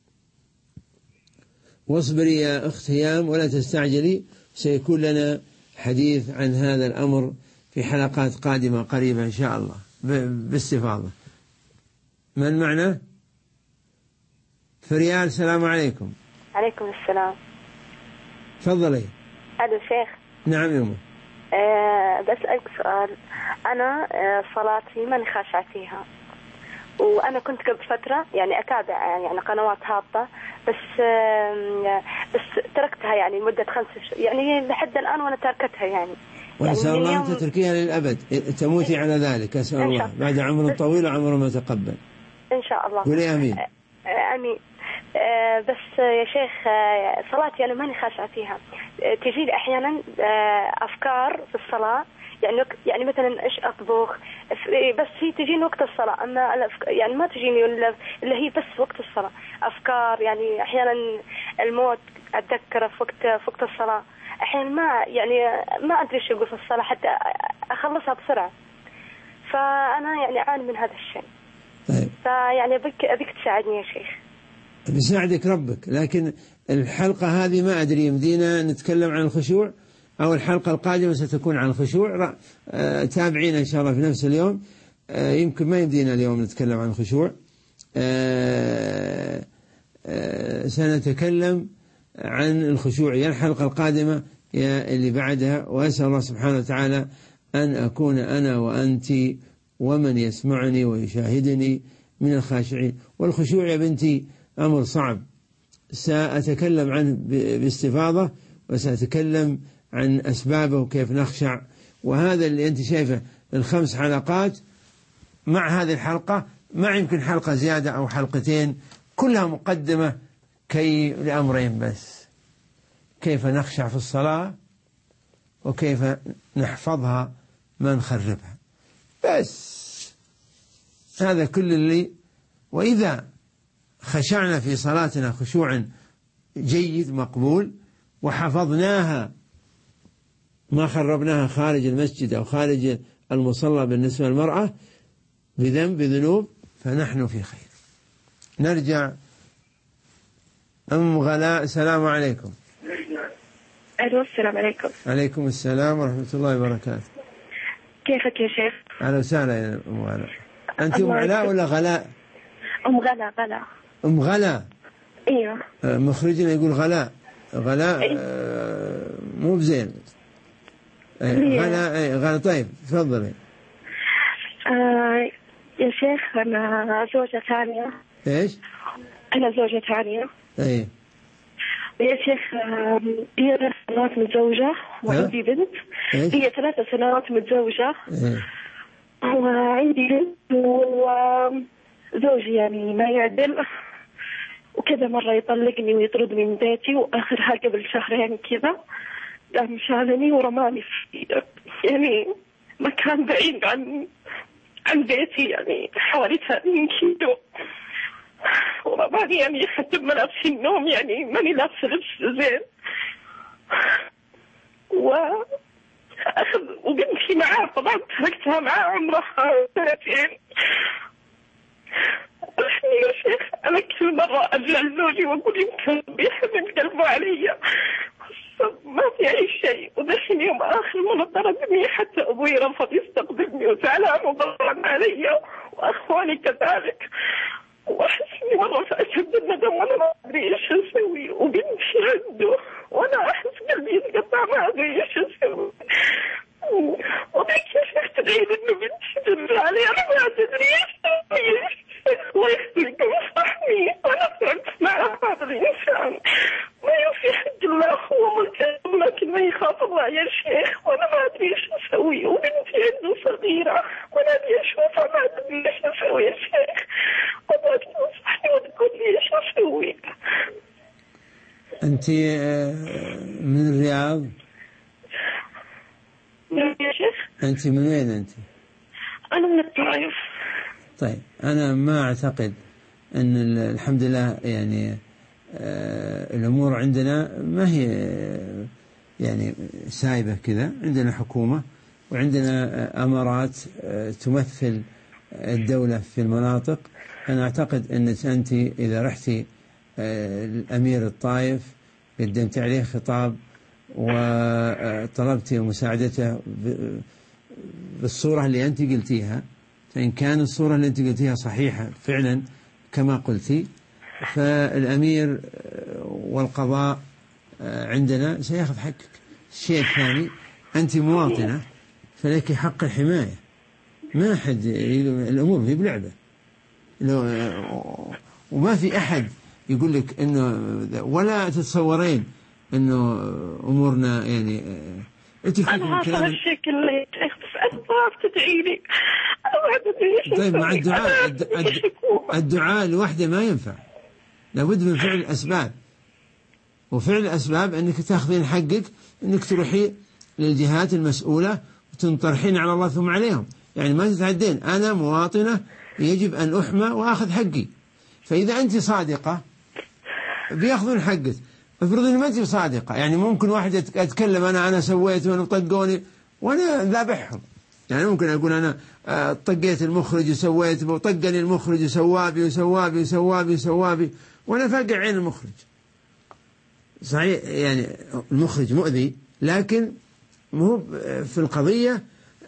واصبري يا أخت هيام ولا تستعجلي. سيكون لنا حديث عن هذا الأمر في حلقات قادمة قريبة إن شاء الله باستفاضة. من معنا؟ فريال، السلام عليكم. عليكم السلام. تفضلي. ألو شيخ. نعم يا أمي. بسألك سؤال. أنا صلاتي ماني خاشعة فيها، وأنا كنت قبل فترة يعني أتابع يعني قنوات هابطة، بس تركتها يعني لمدة 5 شهور، يعني لحد الآن وأنا تركتها يعني. وأسأل الله أن تتركيها للأبد، تموتي على ذلك. أسأل الله بعد عمر طويل وعمر ما تقبل إن شاء الله. قولي آمين. آمين. بس يا شيخ صلاتي أنا ماني خاشعة فيها، تجي لي أحيانا أفكار في الصلاة، يعني مثلا إيش أطبخ، بس هي تجيني وقت الصلاة، أما يعني ما تجيني اللي هي بس وقت الصلاة أفكار. يعني أحيانا الموت أتذكره في وقت الصلاة، أحيانا ما أدري إيش أقول في الصلاة حتى أخلصها بسرعة. فأنا يعني أعاني من هذا الشيء. طيب. فيعني أبيك تساعدني يا شيخ. بيساعدك ربك، لكن الحلقة هذه ما أدري يمدينا نتكلم عن الخشوع أو الحلقة القادمة ستكون عن الخشوع. تابعينا إن شاء الله في نفس اليوم. يمكن ما يمدينا اليوم نتكلم عن الخشوع. سنتكلم عن الخشوع يا الحلقة القادمة يا اللي بعدها. وأسأل الله سبحانه وتعالى أن أكون أنا وأنت ومن يسمعني ويشاهدني من الخاشعين. والخشوع يا بنتي أمر صعب، سأتكلم عنه باستفاضة، وسأتكلم عن أسبابه وكيف نخشع. وهذا اللي أنت شايفه ال5 حلقات مع هذه الحلقة، ما يمكن حلقة زيادة أو حلقتين، كلها مقدمة لأمرين بس: كيف نخشع في الصلاة، وكيف نحفظها ما نخربها. بس هذا كل اللي. وإذا خشعنا في صلاتنا خشوعا جيد مقبول وحفظناها، ما خربناها خارج المسجد أو خارج المصلى بالنسبة للمرأة بذنوب، فنحن في خير. نرجع. أم غلاء، السلام عليكم. السلام عليكم. عليكم السلام ورحمة الله وبركاته. كيفك يا شيخ؟ أهلا وسهلا يا أم غلاء. أنت أم علاء ولا غلاء؟ أم غلاء. أم غلاء. ايوه. مخرجنا يقول غلاء مو بزين. غلاء. طيب تفضلي. يا شيخ أنا زوجة ثانية. إيش؟ أنا زوجة ثانية. إيه. يا شيخ هي 3 سنوات متزوجة وعندي بنت. هي 3 سنوات متزوجة. وعندي بنت، وزوجي يعني ما يعدل، وكذا مرة يطلقني ويطردني من بيتي، وآخرها قبل 2 شهر كذا قام شالني ورماني في يعني مكان بعيد عن بيتي، يعني حوالي 30 كيلو، ورماني يعني حتى بملابسي النوم، يعني ماني لابسة لبس زين، وبنتي معاه طبعا تركتها معاه عمرها 2 سنين. يا شيخ أنا كل مرة أرجع لزوجي وأقول يمكن بيحمل قلبه علي، ما في أي شيء. ودحين يوم آخر مرة طردني، حتى أبوي رفض يستقبلني وزعلان وضرب علي، وأخواني كذلك، وأحس إني مرة في أشد الندم وأنا ما أدري إيش أسوي، وبنتي عنده وأنا أحس قلبي يتقطع ما أدري إيش أسوي. وبيك يا شيخ تدعي إنه بنتي ترجع لي، أنا ما أدري إيش أسوي. الله يخليك ويصحني، أنا صرت مع هذا الإنسان ما يوفي حق الله، هو ملتزم لكن ما أخاف الله يا شيخ، وأنا ما أدري إيش أسوي، وبنتي عنده صغيرة وأنا أبي أشوفها، ما أدري إيش أسوي يا شيخ، وأبغاك تنصحني وتقول لي إيش أسوي. أنت من الرياض؟ يا شيخ. أنت من وين أنت؟ أنا من الطائف. طيب أنا ما أعتقد أن الحمد لله يعني الأمور عندنا ما هي يعني سايبة كذا، عندنا حكومة وعندنا أمارات تمثل الدولة في المناطق. أنا أعتقد أنك أنت إذا رحتي الأمير الطائف قدمت عليه خطاب وطلبتي مساعدته بالصورة اللي أنت قلتيها، فإن كان الصورة اللي أنت قلتيها صحيحة فعلا كما قلتي، فالأمير والقضاء عندنا سيأخذ حقك. الشيء الثاني، أنت مواطنة فلك حق الحماية، ما أحد الأمور هي بلعبة، وما في أحد يقول لك إنه، ولا تتصورين إنه أمورنا يعني أنت أنا عارفة الشكل اللي بس أنت تدعي لي. طيب مع الدعاء لوحده ما ينفع، لابد من فعل الأسباب، وفعل الأسباب أنك تأخذين حقك، أنك تروحي للجهات المسؤولة وتنطرحين على الله ثم عليهم، يعني ما تتعدين. أنا مواطنة يجب أن أحمى وأخذ حقي، فإذا أنت صادقة بيأخذون حقك. افرض أن ما أنت صادقة، يعني ممكن واحد أتكلم أنا سويت وأنا طقوني وأنا ذابحهم، يعني ممكن أقول أنا طقيت المخرج وسويت، وطقني المخرج وسوابي وأنا فاقع عين المخرج. صحيح يعني المخرج مؤذي، لكن مو في القضية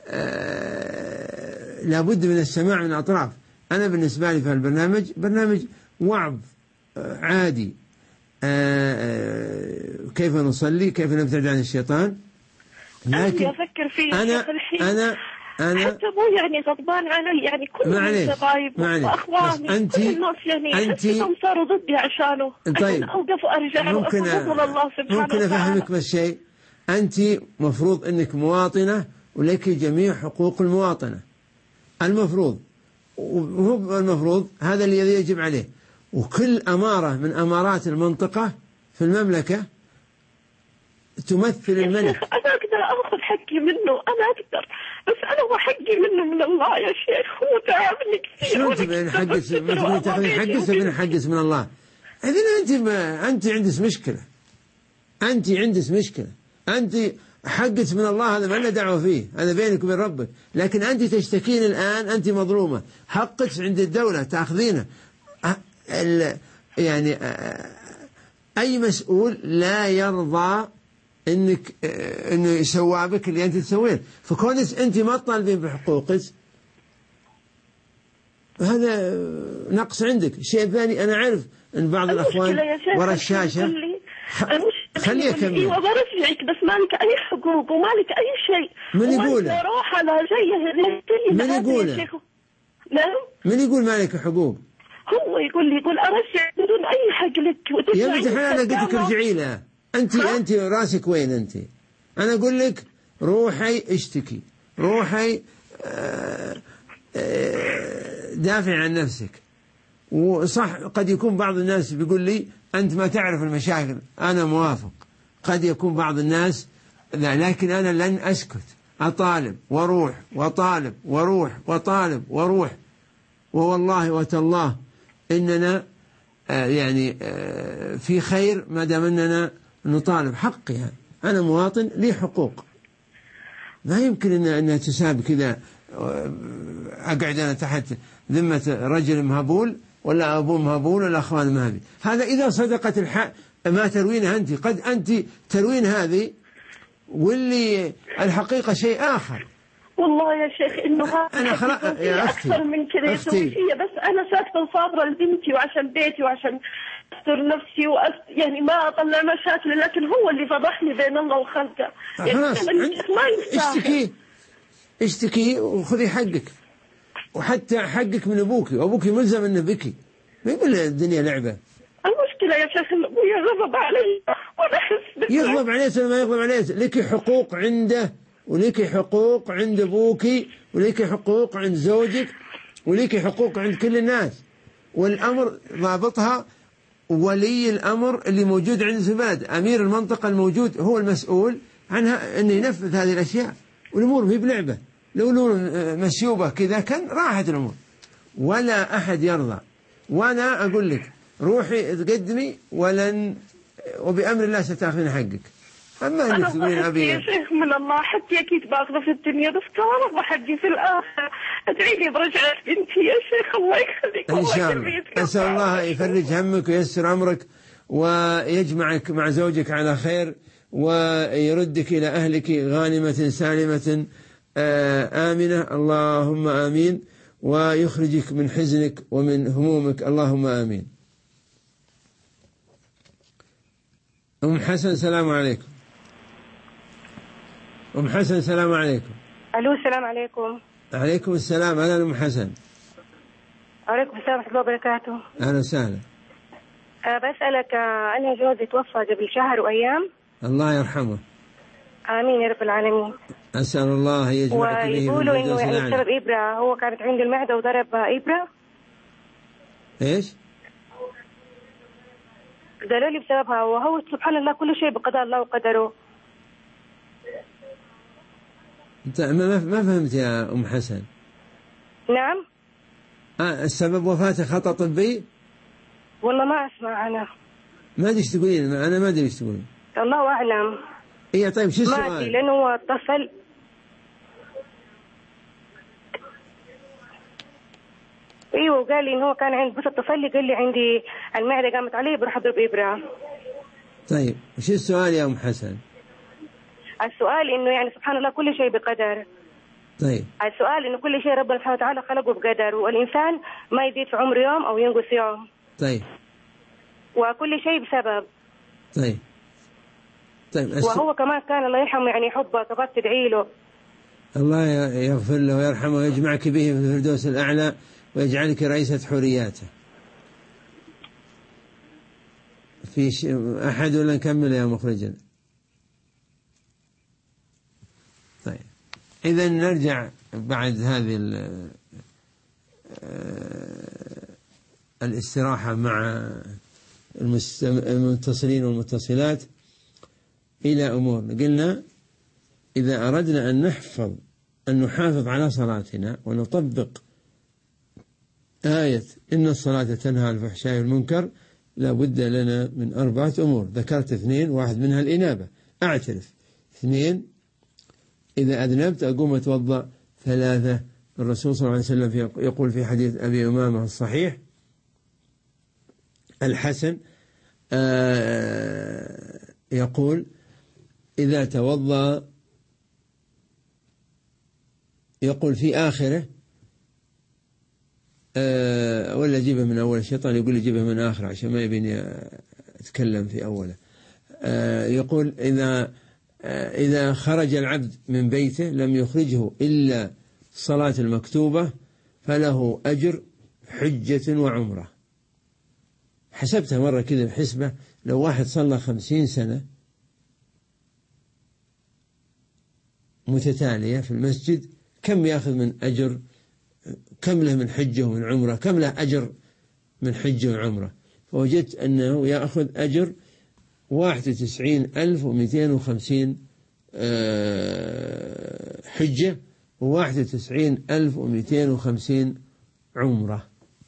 لابد من السماع من أطراف. أنا بالنسبة لي في البرنامج برنامج وعظ عادي، كيف نصلي، كيف نبتعد عن الشيطان. لكن أفكر فيه أنا حتى مو يعني غضبان علي، يعني كل الناس قرايبي وأخواني كل الناس يعني حسيتهم صاروا ضدي عشانه. طيب أوقف وأرجع وأفضل الله سبحانه ممكن أفهمك بس شيء، أنت مفروض أنك مواطنة ولك جميع حقوق المواطنة، المفروض، وهو المفروض هذا اللي يجب عليه. وكل أمارة من أمارات المنطقة في المملكة تمثل الملك. أنا أقدر أخذ حقي منه، أنا أقدر، بس أنا هو حقي منه من الله يا شيخ، هو تعبني كثير. شلون تبين حقك؟ ما تقولي تاخذين حقك، تبين حقك من الله. إذن أنت عندك مشكلة، أنت حقك من الله، هذا ما لنا دعوة فيه، هذا بينك وبين ربك. لكن أنت تشتكين الآن، أنت مظلومة، حقك عند الدولة تأخذينه. يعني أي مسؤول لا يرضى انه يسوى بك اللي انت تسويه، فكونك انت ما تطالبين بحقوقك هذا نقص عندك. الشيء الثاني، انا اعرف ان بعض الاخوان ورا الشاشه خليه يكمل. ايوه برجعك، بس مالك اي حقوق ومالك اي شيء. من يقوله؟ روح على جايه. من يقوله؟ نعم. من يقول مالك حقوق؟ هو يقول ارجع بدون اي حق لك. يا بنت الحلال، انا قلت لك ارجعي له. أنت راسك وين أنت؟ أنا أقول لك روحي اشتكي، روحي دافع عن نفسك. وصح قد يكون بعض الناس بيقول لي أنت ما تعرف المشاكل، أنا موافق، قد يكون بعض الناس لا، لكن أنا لن أسكت، أطالب وروح وطالب وروح ووالله وتالله إننا يعني في خير ما دام أننا نطالب حقي. يعني أنا مواطن لي حقوق، ما يمكن أن تساب كذا أقعد أنا تحت ذمة رجل مهبول ولا أبو مهبول ولا أخوان مهبي. هذا إذا صدقت ما تروينها أنت، قد أنت تروين هذه واللي الحقيقة شيء آخر. والله يا شيخ إنه هذا يا أكثر من كذا يسوي فيا، بس أنا ساكتة صابرة لبنتي وعشان بيتي وعشان أستر نفسي يعني ما أطلع مشاكل، لكن هو اللي فضحني بين الله وخلقه. خلاص يعني اشتكي وخذي حقك، وحتى حقك من أبوك، وأبوك ملزم إنه بكي، ما يقول الدنيا لعبة. المشكلة المشكلة يا شيخ إن أبوي غضب علي وأنا أحس يغضب عليك ولا ما يغضب عليك؟ لك حقوق عنده، ولك حقوق عند أبوك، ولك حقوق عند زوجك، ولك حقوق عند كل الناس، والأمر ضابطها ولي الأمر اللي موجود عند البلد، أمير المنطقة الموجود هو المسؤول عنها أن ينفذ هذه الأشياء. والأمور هي بلعبة، لو مسيوبة كذا كان راحت الأمور، ولا أحد يرضى. وأنا أقول لك روحي تقدمي وبأمر الله ستأخذين حقك. أما أنك تقولين أبي يا شيخ من الله حتى أكيد باخذه في الدنيا، بس كمان حقي في الآخر. أدعي لي برجعة بنتي يا شيخ، الله يخليك. إن شاء الله، أسأل الله يفرج همك وييسر أمرك ويجمعك مع زوجك على خير، ويردك إلى أهلك غانمة سالمة آمنة، اللهم آمين، ويخرجك من حزنك ومن همومك، اللهم آمين. أم حسن السلام عليكم. أم حسن السلام عليكم. ألو السلام عليكم. عليكم السلام. أهلا أم حسن. عليكم السلام ورحمة الله وبركاته. أهلا وسهلا. بسألك، أنا جوزي توفى قبل شهر وأيام. الله يرحمه. آمين يا رب العالمين. أسأل الله يجمعك به. ويقولوا إنه يعني بسبب إبرة، هو كانت عنده المعدة وضرب إبرة. إيش؟ قالوا لي بسببها، وهو سبحان الله كل شيء بقضاء الله وقدره. ما فهمت يا أم حسن. نعم. السبب وفاته خطأ طبي؟ والله ما أسمع أنا. ما أدري إيش تقولين، أنا ما أدري إيش تقولين. الله أعلم. إيه طيب شو السؤال؟ ما أدري لأنه هو اتصل. ايوه وقال لي انه هو كان عند، بس اتصل لي قال لي عندي المعده قامت علي بروح اضرب ابره. طيب وش السؤال يا ام حسن؟ السؤال انه يعني سبحان الله كل شيء بقدر. طيب السؤال انه كل شيء ربنا سبحانه وتعالى خلقه بقدر، والانسان ما يزيد في عمره يوم او ينقص يوم. طيب وكل شيء بسبب. طيب وهو كمان كان الله يرحمه يعني يحبك، تبغى تدعي له. الله يغفر له ويرحمه ويجمعك به في الفردوس الأعلى ويجعلك رئيسة حورياته. في أحد ولا نكمل يا مخرجنا؟ طيب إذا نرجع بعد هذه الاستراحة مع المتصلين والمتصلات إلى أمور. قلنا إذا أردنا أن نحافظ على صلاتنا ونطبق آية إن الصلاة تنهى عن الفحشاء والمنكر، لابد لنا من 4 أمور. ذكرت 2، واحد منها الإنابة، أعترف. 2 إذا أذنبت أقوم أتوضأ. 3 الرسول صلى الله عليه وسلم يقول في حديث أبي أمامة الصحيح الحسن يقول إذا توضأ، يقول في آخره ولا جيبه من أول، الشيطان يقول جيبه من آخره عشان ما يبيني أتكلم في أوله. يقول إذا خرج العبد من بيته لم يخرجه إلا الصلاة المكتوبة فله أجر حجة وعمرة. حسبتها مرة كذا بحسبة، لو واحد صلى 50 سنة متتالية في المسجد كم يأخذ من أجر، كم له من حجة ومن عمرة، كم له أجر من حجة وعمرة. فوجدت أنه يأخذ أجر 91,250 حجة و91,250 عمرة.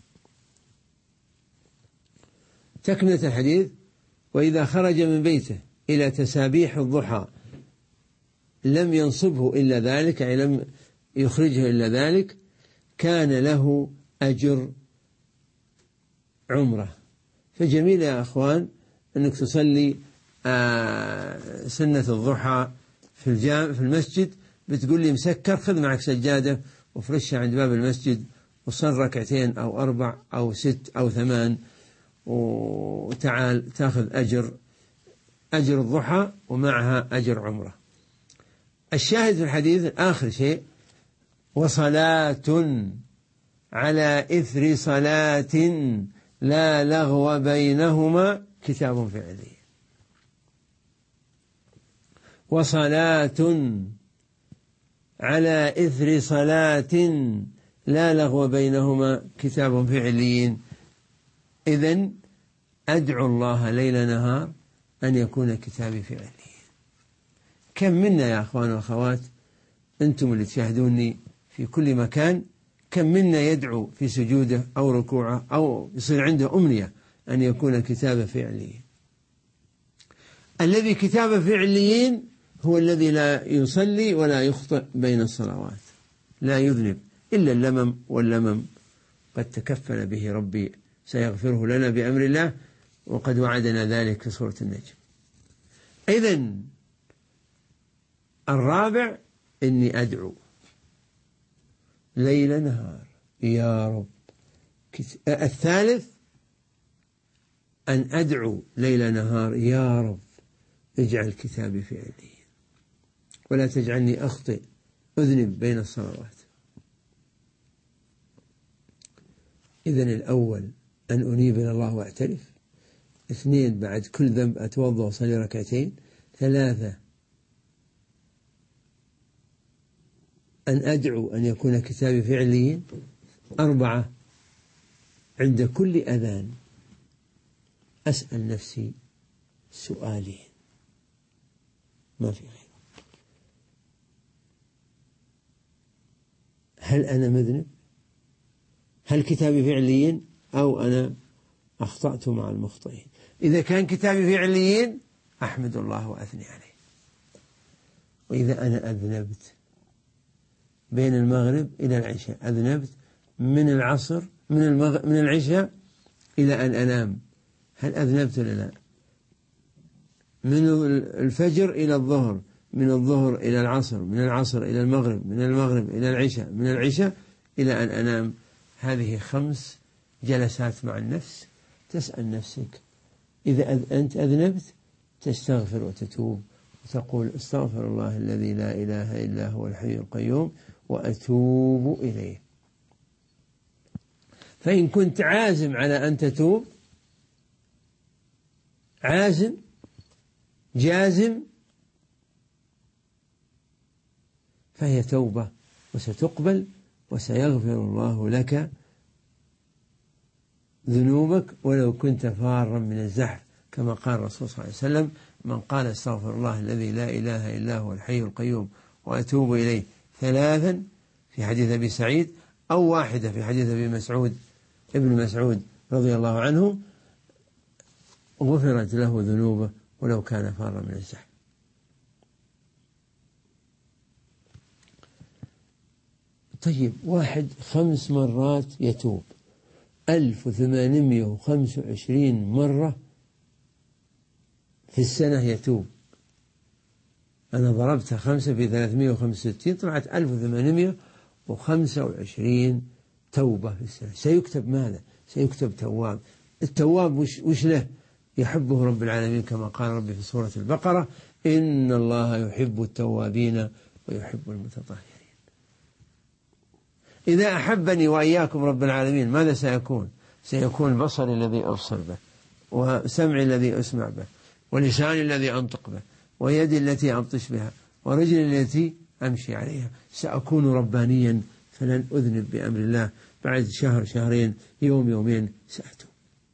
تكملة الحديث: وإذا خرج من بيته إلى تسابيح الضحى لم ينصبه إلا ذلك، أي لم يخرجه إلا ذلك، كان له أجر عمرة. فجميل يا أخوان أنك تصلي سنة الضحى في المسجد. بتقول لي مسكر، خذ معك سجادة وفرشها عند باب المسجد وصل 2 أو 4 أو 6 أو 8 وتعال تأخذ أجر الضحى ومعها أجر عمرة. الشاهد في الحديث آخر شيء: وصلاة على إثر صلاة لا لغو بينهما كتاب في عليين. وصلاة على إثر صلاة لا لغو بينهما كتاب في عليين. إذن أدعو الله ليل نهار أن يكون كتابي في عليين. كم منا يا أخوان والأخوات، أنتم اللي تشاهدوني في كل مكان، كم منا يدعو في سجوده أو ركوعه أو يصير عنده أمنية أن يكون كتابه في عليين. الذي كتابه في عليين هو الذي لا يصلي ولا يخطئ بين الصلوات، لا يذنب إلا اللمم، واللمم قد تكفل به ربي سيغفره لنا بأمر الله، وقد وعدنا ذلك في سورة النجم. إذن الرابع إني أدعو ليل نهار يا رب. الثالث أن أدعو ليل نهار يا رب اجعل كتابي في عليين ولا تجعلني أخطئ أذنب بين الصلوات. إذن الأول أن أنيب إلى الله وأعترف. 2 بعد كل ذنب أتوضأ وأصلي ركعتين. 3 أن أدعو أن يكون كتابي في عليين. 4 عند كل أذان أسأل نفسي سؤالين ما في غيره: هل أنا مذنب؟ هل كتابي في عليين أو أنا أخطأت مع المخطئين؟ إذا كان كتابي في عليين أحمد الله وأثني عليه. وإذا أنا أذنبت بين المغرب إلى العشاء، أذنبت من العصر من العشاء إلى أن أنام، هل أذنبت ولا لا؟ من الفجر إلى الظهر، من الظهر إلى العصر، من العصر إلى المغرب، من المغرب إلى العشاء، من العشاء إلى أن أنام. هذه 5 جلسات مع النفس تسأل نفسك. إذا أنت أذنبت تستغفر وتتوب وتقول استغفر الله الذي لا إله إلا هو الحي القيوم وأتوب إليه. فإن كنت عازم على أن تتوب، عازم جازم، فهي توبة وستقبل وسيغفر الله لك ذنوبك ولو كنت فارا من الزحف، كما قال الرسول صلى الله عليه وسلم: من قال استغفر الله الذي لا إله إلا هو الحي القيوم وأتوب إليه 3 في حديث أبي سعيد، أو 1 في حديث ابن مسعود رضي الله عنه، غفرت له ذنوبه ولو كان فارا من الزحف. طيب، 5 مرات يتوب، 1825 مرة في السنة يتوب. أنا ضربت 5 في 365 طلعت 1825 توبة في السنة. سيكتب ماذا؟ سيكتب تواب. التواب وش له؟ يحبه رب العالمين كما قال ربي في سورة البقرة: إن الله يحب التوابين ويحب المتطهرين. إذا أحبني وإياكم رب العالمين ماذا سيكون؟ سيكون بصري الذي أبصر به، وسمعي الذي أسمع به، ولساني الذي أنطق به، ويدي التي أبطش بها، ورجلي التي أمشي عليها. سأكون ربانيا فلن أذنب بأمر الله. بعد 1 2 يوم 2 سأتوب.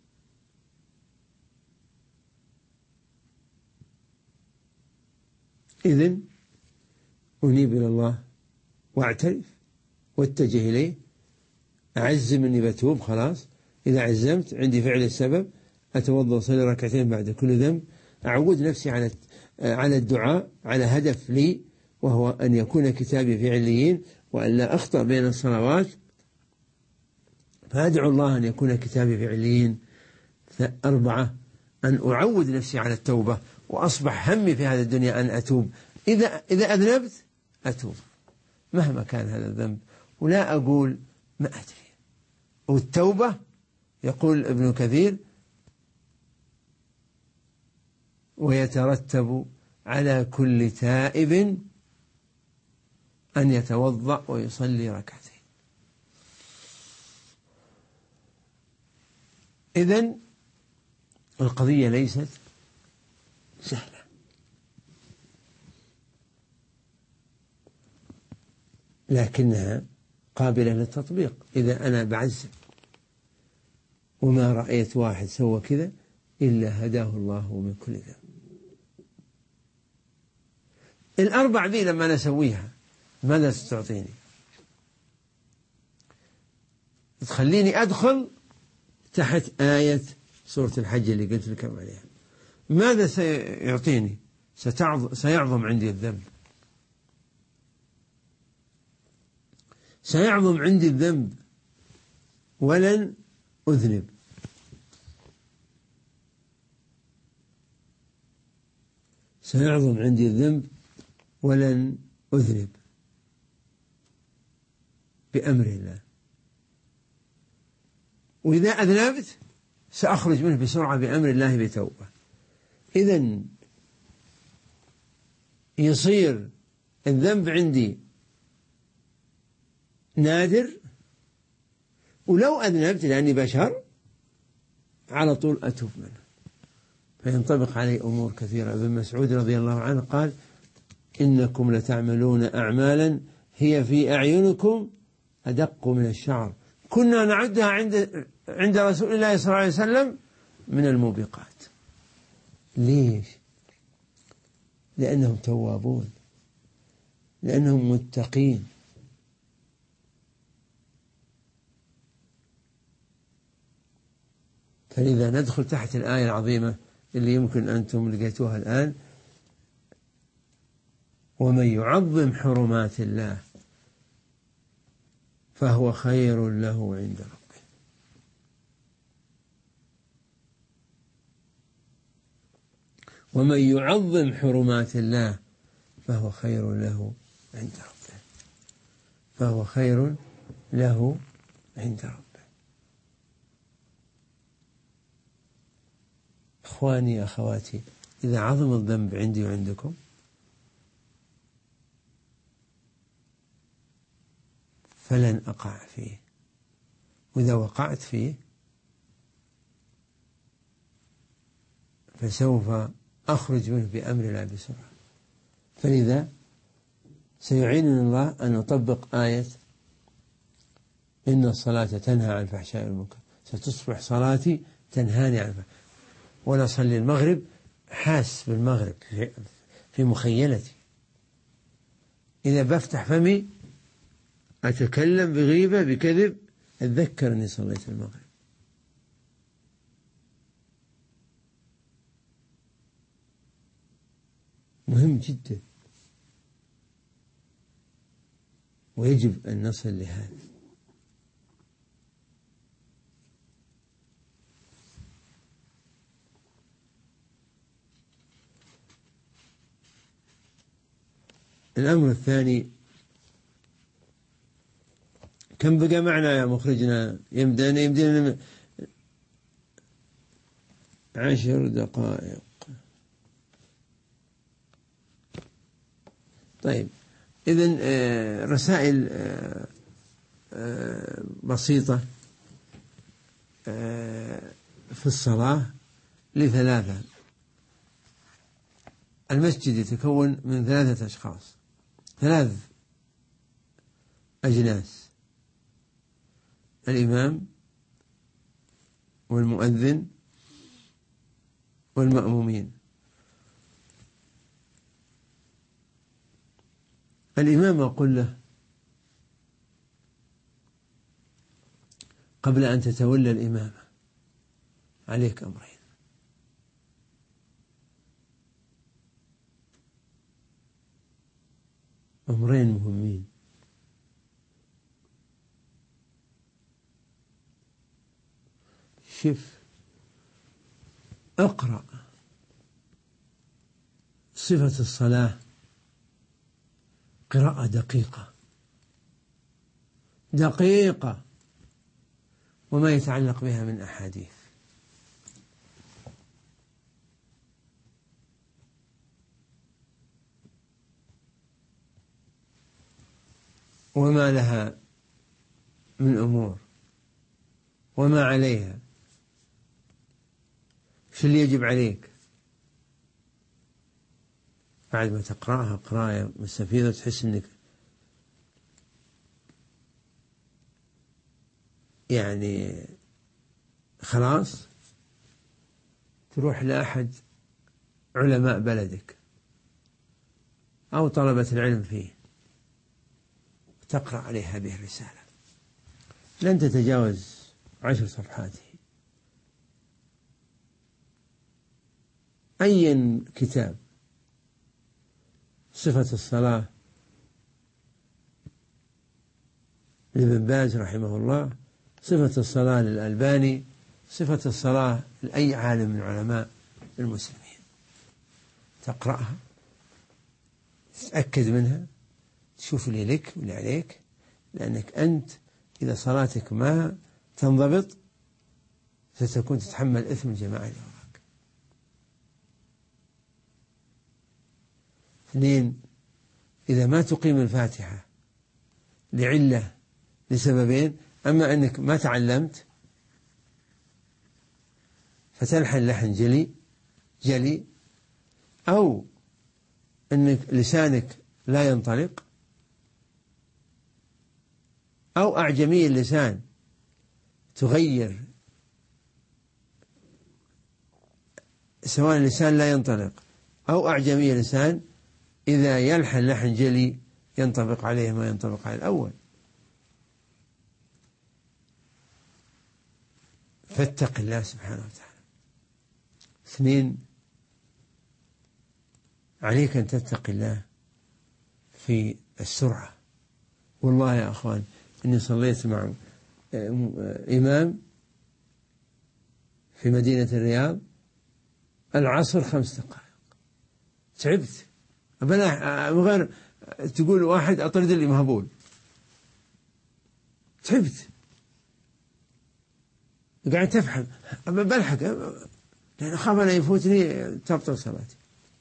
إذن أنيب إلى الله وأعترف واتجه إليه، أعزم أني بتوب خلاص. إذا عزمت عندي فعل السبب، أتوضأ وصلي ركعتين بعد كل ذنب، أعود نفسي على الدعاء، على هدف لي وهو أن يكون كتابي في عليين وأن لا أخطأ بين الصلوات، فأدعو الله أن يكون كتابي في عليين. 4 أن أعود نفسي على التوبة، وأصبح همي في هذه الدنيا أن أتوب. إذا أذنبت أتوب مهما كان هذا الذنب، ولا أقول ما أدري. والتوبة يقول ابن كثير: ويترتب على كل تائب أن يتوضأ ويصلي ركعتين. إذن القضية ليست سهلة، لكنها قابلة للتطبيق. إذا أنا بعزم وما رأيت واحد سوى كذا إلا هداه الله من كل ذنب. الأربع ذي لما أنا أسويها ماذا ستعطيني؟ تخليني أدخل تحت آية سورة الحج اللي قلت لكم عليها. ماذا سيعطيني؟ سيعظم عندي الذنب، سيعظم عندي الذنب ولن أذنب. سيعظم عندي الذنب ولن أذنب بأمر الله. وإذا أذنبت سأخرج منه بسرعة بأمر الله بتوبة. إذن يصير الذنب عندي نادر، ولو أذنبت لأني بشر على طول أتوب منه، فينطبق عليه أمور كثيرة. ابن مسعود رضي الله عنه قال: إنكم لتعملون أعمالا هي في أعينكم أدق من الشعر كنا نعدها عند رسول الله صلى الله عليه وسلم من الموبقات. ليش؟ لأنهم توابون، لأنهم متقين. فلذا ندخل تحت الآية العظيمة اللي يمكن أنتم لقيتوها الآن: ومن يعظم حرمات الله فهو خير له عند ربه. ومن يعظم حرمات الله فهو خير له عند ربه، فهو خير له عند ربه. إخواني أخواتي، إذا عظم الذنب عندي وعندكم فلن أقع فيه، وإذا وقعت فيه فسوف أخرج منه بأمر الله بسرعة. فلذا سيعيننا الله أن نطبق آية إن الصلاة تنهى عن الفحشاء والمنكر. ستصبح صلاتي تنهاني عن الفحشاء، وأنا أصلي المغرب حاس بالمغرب في مخيلتي. إذا بفتح فمي أتكلم بغيبة بكذب أتذكر أني صليت المغرب. مهم جدا، ويجب أن نصل لهذا. الأمر الثاني، كم بقى معنا يا مخرجنا؟ يمدينا 10 دقائق. طيب، إذن رسائل بسيطة في الصلاة لثلاثة. المسجد يتكون من 3 أشخاص، 3 أجناس: الإمام والمؤذن والمأمومين. الإمام أقول له: قبل أن تتولى الإمامة عليك أمرين: أمرين مهمين. شف، اقرأ صفة الصلاة قراءة دقيقة دقيقة، وما يتعلق بها من أحاديث. وما لها من أمور، وما عليها، شو اللي يجب عليك بعد ما تقرأها قراءة مستفيضة تحس أنك يعني خلاص تروح لأحد علماء بلدك أو طلبة العلم فيه تقرأ عليه هذه الرسالة، لن تتجاوز 10 صفحات. أي كتاب، صفة الصلاة لابن باز رحمه الله، صفة الصلاة للألباني، صفة الصلاة لأي عالم من علماء المسلمين، تقرأها تتأكد منها، تشوف اللي لك واللي عليك، لأنك أنت إذا صلاتك ما تنضبط ستكون تتحمل إثم الجماعة اللي وراك. 2 إذا ما تقيم الفاتحة لعلة لسببين: أما أنك ما تعلمت فتلحن لحن جلي، أو أنك لسانك لا ينطلق، أو أعجمي اللسان تغير، سواء اللسان لا ينطلق أو أعجمي اللسان، إذا يلحن لحن جلي ينطبق عليه ما ينطبق على الأول. فاتق الله سبحانه وتعالى. 2 عليك أن تتقي الله في السرعة. والله يا أخوان إني صليت مع إمام في مدينة الرياض العصر 5 دقائق، تعبت، غير تقول واحد أطرد اللي مهبول، تعبت، قاعد تفهم، أما بلحق لأن أخاف أن يفوتني تبطل صلاتي.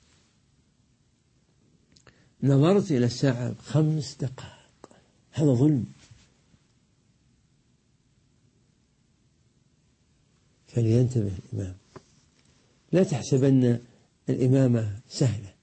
نظرت إلى الساعة 5 دقائق، هذا ظلم. فلينتبه الإمام، لا تحسبن الإمامة سهلة،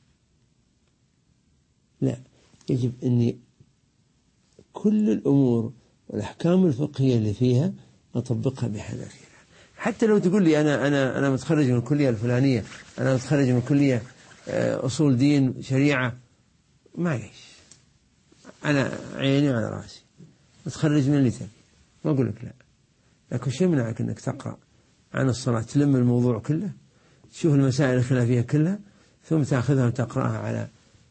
لا، يجب أن كل الأمور والأحكام الفقهية اللي فيها أطبقها بحذافيرها. حتى لو تقول لي أنا متخرج من الكلية الفلانية، أنا متخرج من كلية أصول دين شريعة، معليش، أنا عيني على رأسي، متخرج من اللي تبي، ما أقول لك لا، لكن شو يمنعك أنك تقرأ عن الصلاة، تلم الموضوع كله، تشوف المسائل الخلافية كلها، ثم تأخذها وتقرأها على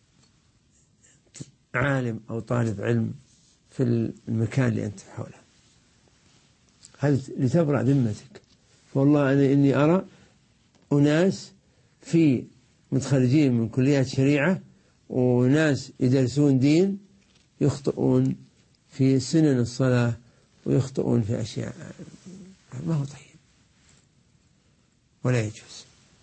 عالم أو طالب علم في المكان اللي أنت حوله، هذا لتبرأ ذمتك. والله أنا إني أرى أناس في متخرجين من كليات شريعة وناس يدرسون دين يخطئون في سنن الصلاة ويخطئون في أشياء ما هو طيب ولا يجوز.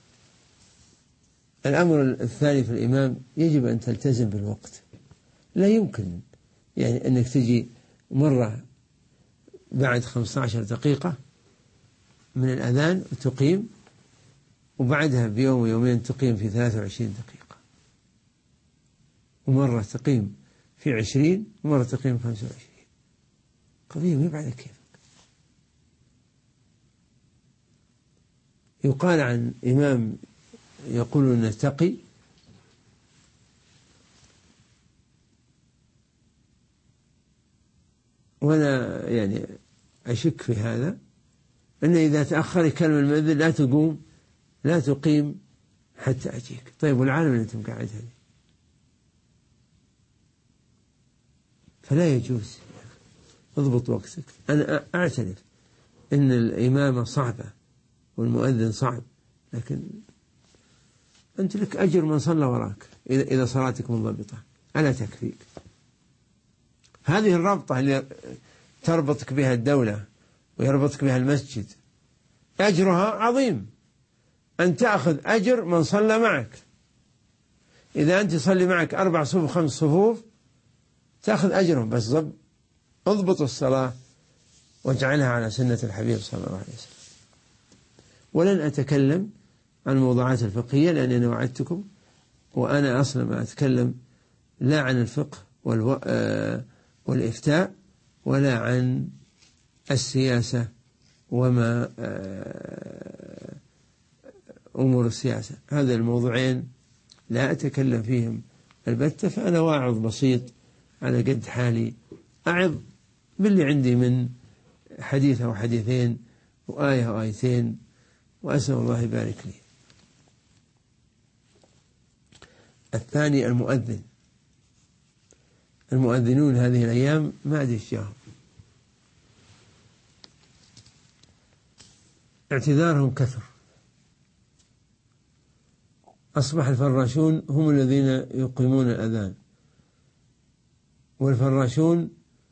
الأمر الثاني في الإمام يجب أن تلتزم بالوقت، لا يمكن يعني أنك تجي مرة بعد 15 دقيقة من الأذان وتقيم، وبعدها بيوم ويومين تقيم في 23 دقيقة، ومرة تقيم في 20 ومرة تقيم 25. قضية ما بعد كيفك. يقال عن إمام يقول أنه تقي، وأنا يعني أشك في هذا، أنه إذا تأخر يكلم المؤذن لا تقوم لا تقيم حتى أجيك. طيب والعالم اللي أنتم قاعد هذه، فلا يجوز. اضبط وقتك. أنا أعترف أن الإمامة صعبة والمؤذن صعب، لكن أنت لك أجر من صلى وراك إذا صلاتك منضبطة، ألا تكفيك؟ هذه الرابطة اللي تربطك بها الدولة ويربطك بها المسجد أجرها عظيم، أن تأخذ أجر من صلى معك. إذا أنت صلي معك 4 صفوف 5 صفوف تأخذ أجرهم، بس اضبط الصلاة واجعلها على سنة الحبيب صلى الله عليه وسلم. ولن أتكلم عن الموضوعات الفقهية لأنني وعدتكم، وأنا أصلا ما أتكلم لا عن الفقه والإفتاء ولا عن السياسة وما أمور السياسة. هذا الموضوعين لا أتكلم فيهم البتة، فأنا واعظ بسيط على قد حالي، أعظ باللي عندي من حديث أو حديثين وآية أو آيتين، وأسأل الله يبارك لي. الثاني المؤذن. المؤذنون هذه الأيام ما أدري إيش جاهم، اعتذارهم كثر. أصبح الفراشون هم الذين يقيمون الأذان، والفراشون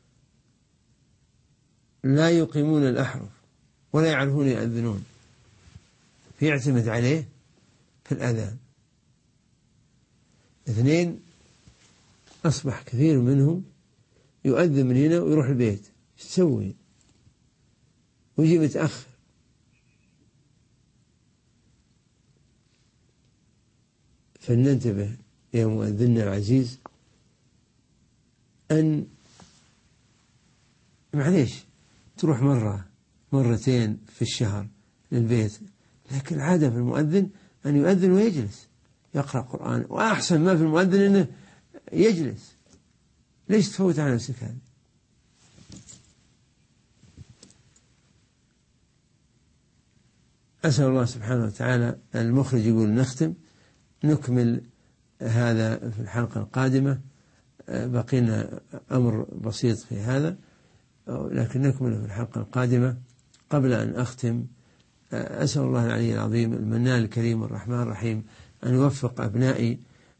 لا يقيمون الأحرف ولا يعرفون يأذنون، فيعتمد عليه في الأذان. اثنين، أصبح كثير منهم يؤذن من هنا ويروح البيت، ايش تسوي؟ ويجي متأخر. فلننتبه يا مؤذننا العزيز أن معليش تروح مرة مرتين في الشهر للبيت، لكن العادة في المؤذن أن يؤذن ويجلس يقرأ قرآن، وأحسن ما في المؤذن أنه يجلس. ليش تفوت على نفسك هذا؟ أسأل الله سبحانه وتعالى. المخرج يقول نختم، نكمل هذا في الحلقة القادمة، بقينا أمر بسيط في هذا، لكن نكمل في الحلقة القادمة. قبل أن أختم أسأل الله العلي العظيم المنان الكريم الرحمن الرحيم أن يوفق أبنائي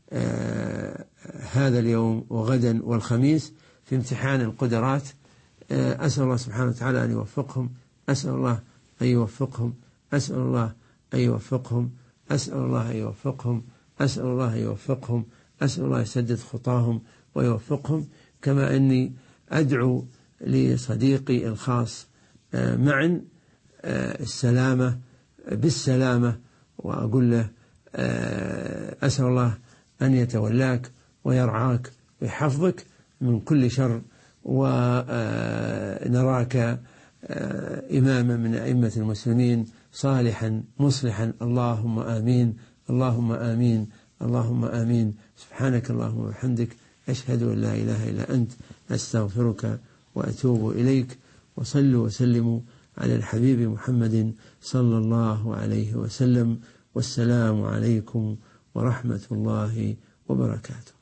هذا اليوم وغدا والخميس في امتحان القدرات. أسأل الله سبحانه وتعالى أن يوفقهم، أسأل الله أن يوفقهم، أسأل الله أن يوفقهم، أسأل الله أن يوفقهم، أسأل الله أن يوفقهم، أسأل الله يسدد خطاهم ويوفقهم. كما أني أدعو لصديقي الخاص معا السلامة بالسلامة، وأقول له أسأل الله أن يتولاك ويرعاك ويحفظك من كل شر، ونراك إماما من أئمة المسلمين صالحا مصلحا. اللهم آمين، اللهم آمين، اللهم آمين. سبحانك اللهم وبحمدك، أشهد أن لا إله إلا أنت، أستغفرك وأتوب إليك. وصلوا وسلموا على الحبيب محمد صلى الله عليه وسلم، والسلام عليكم ورحمة الله وبركاته.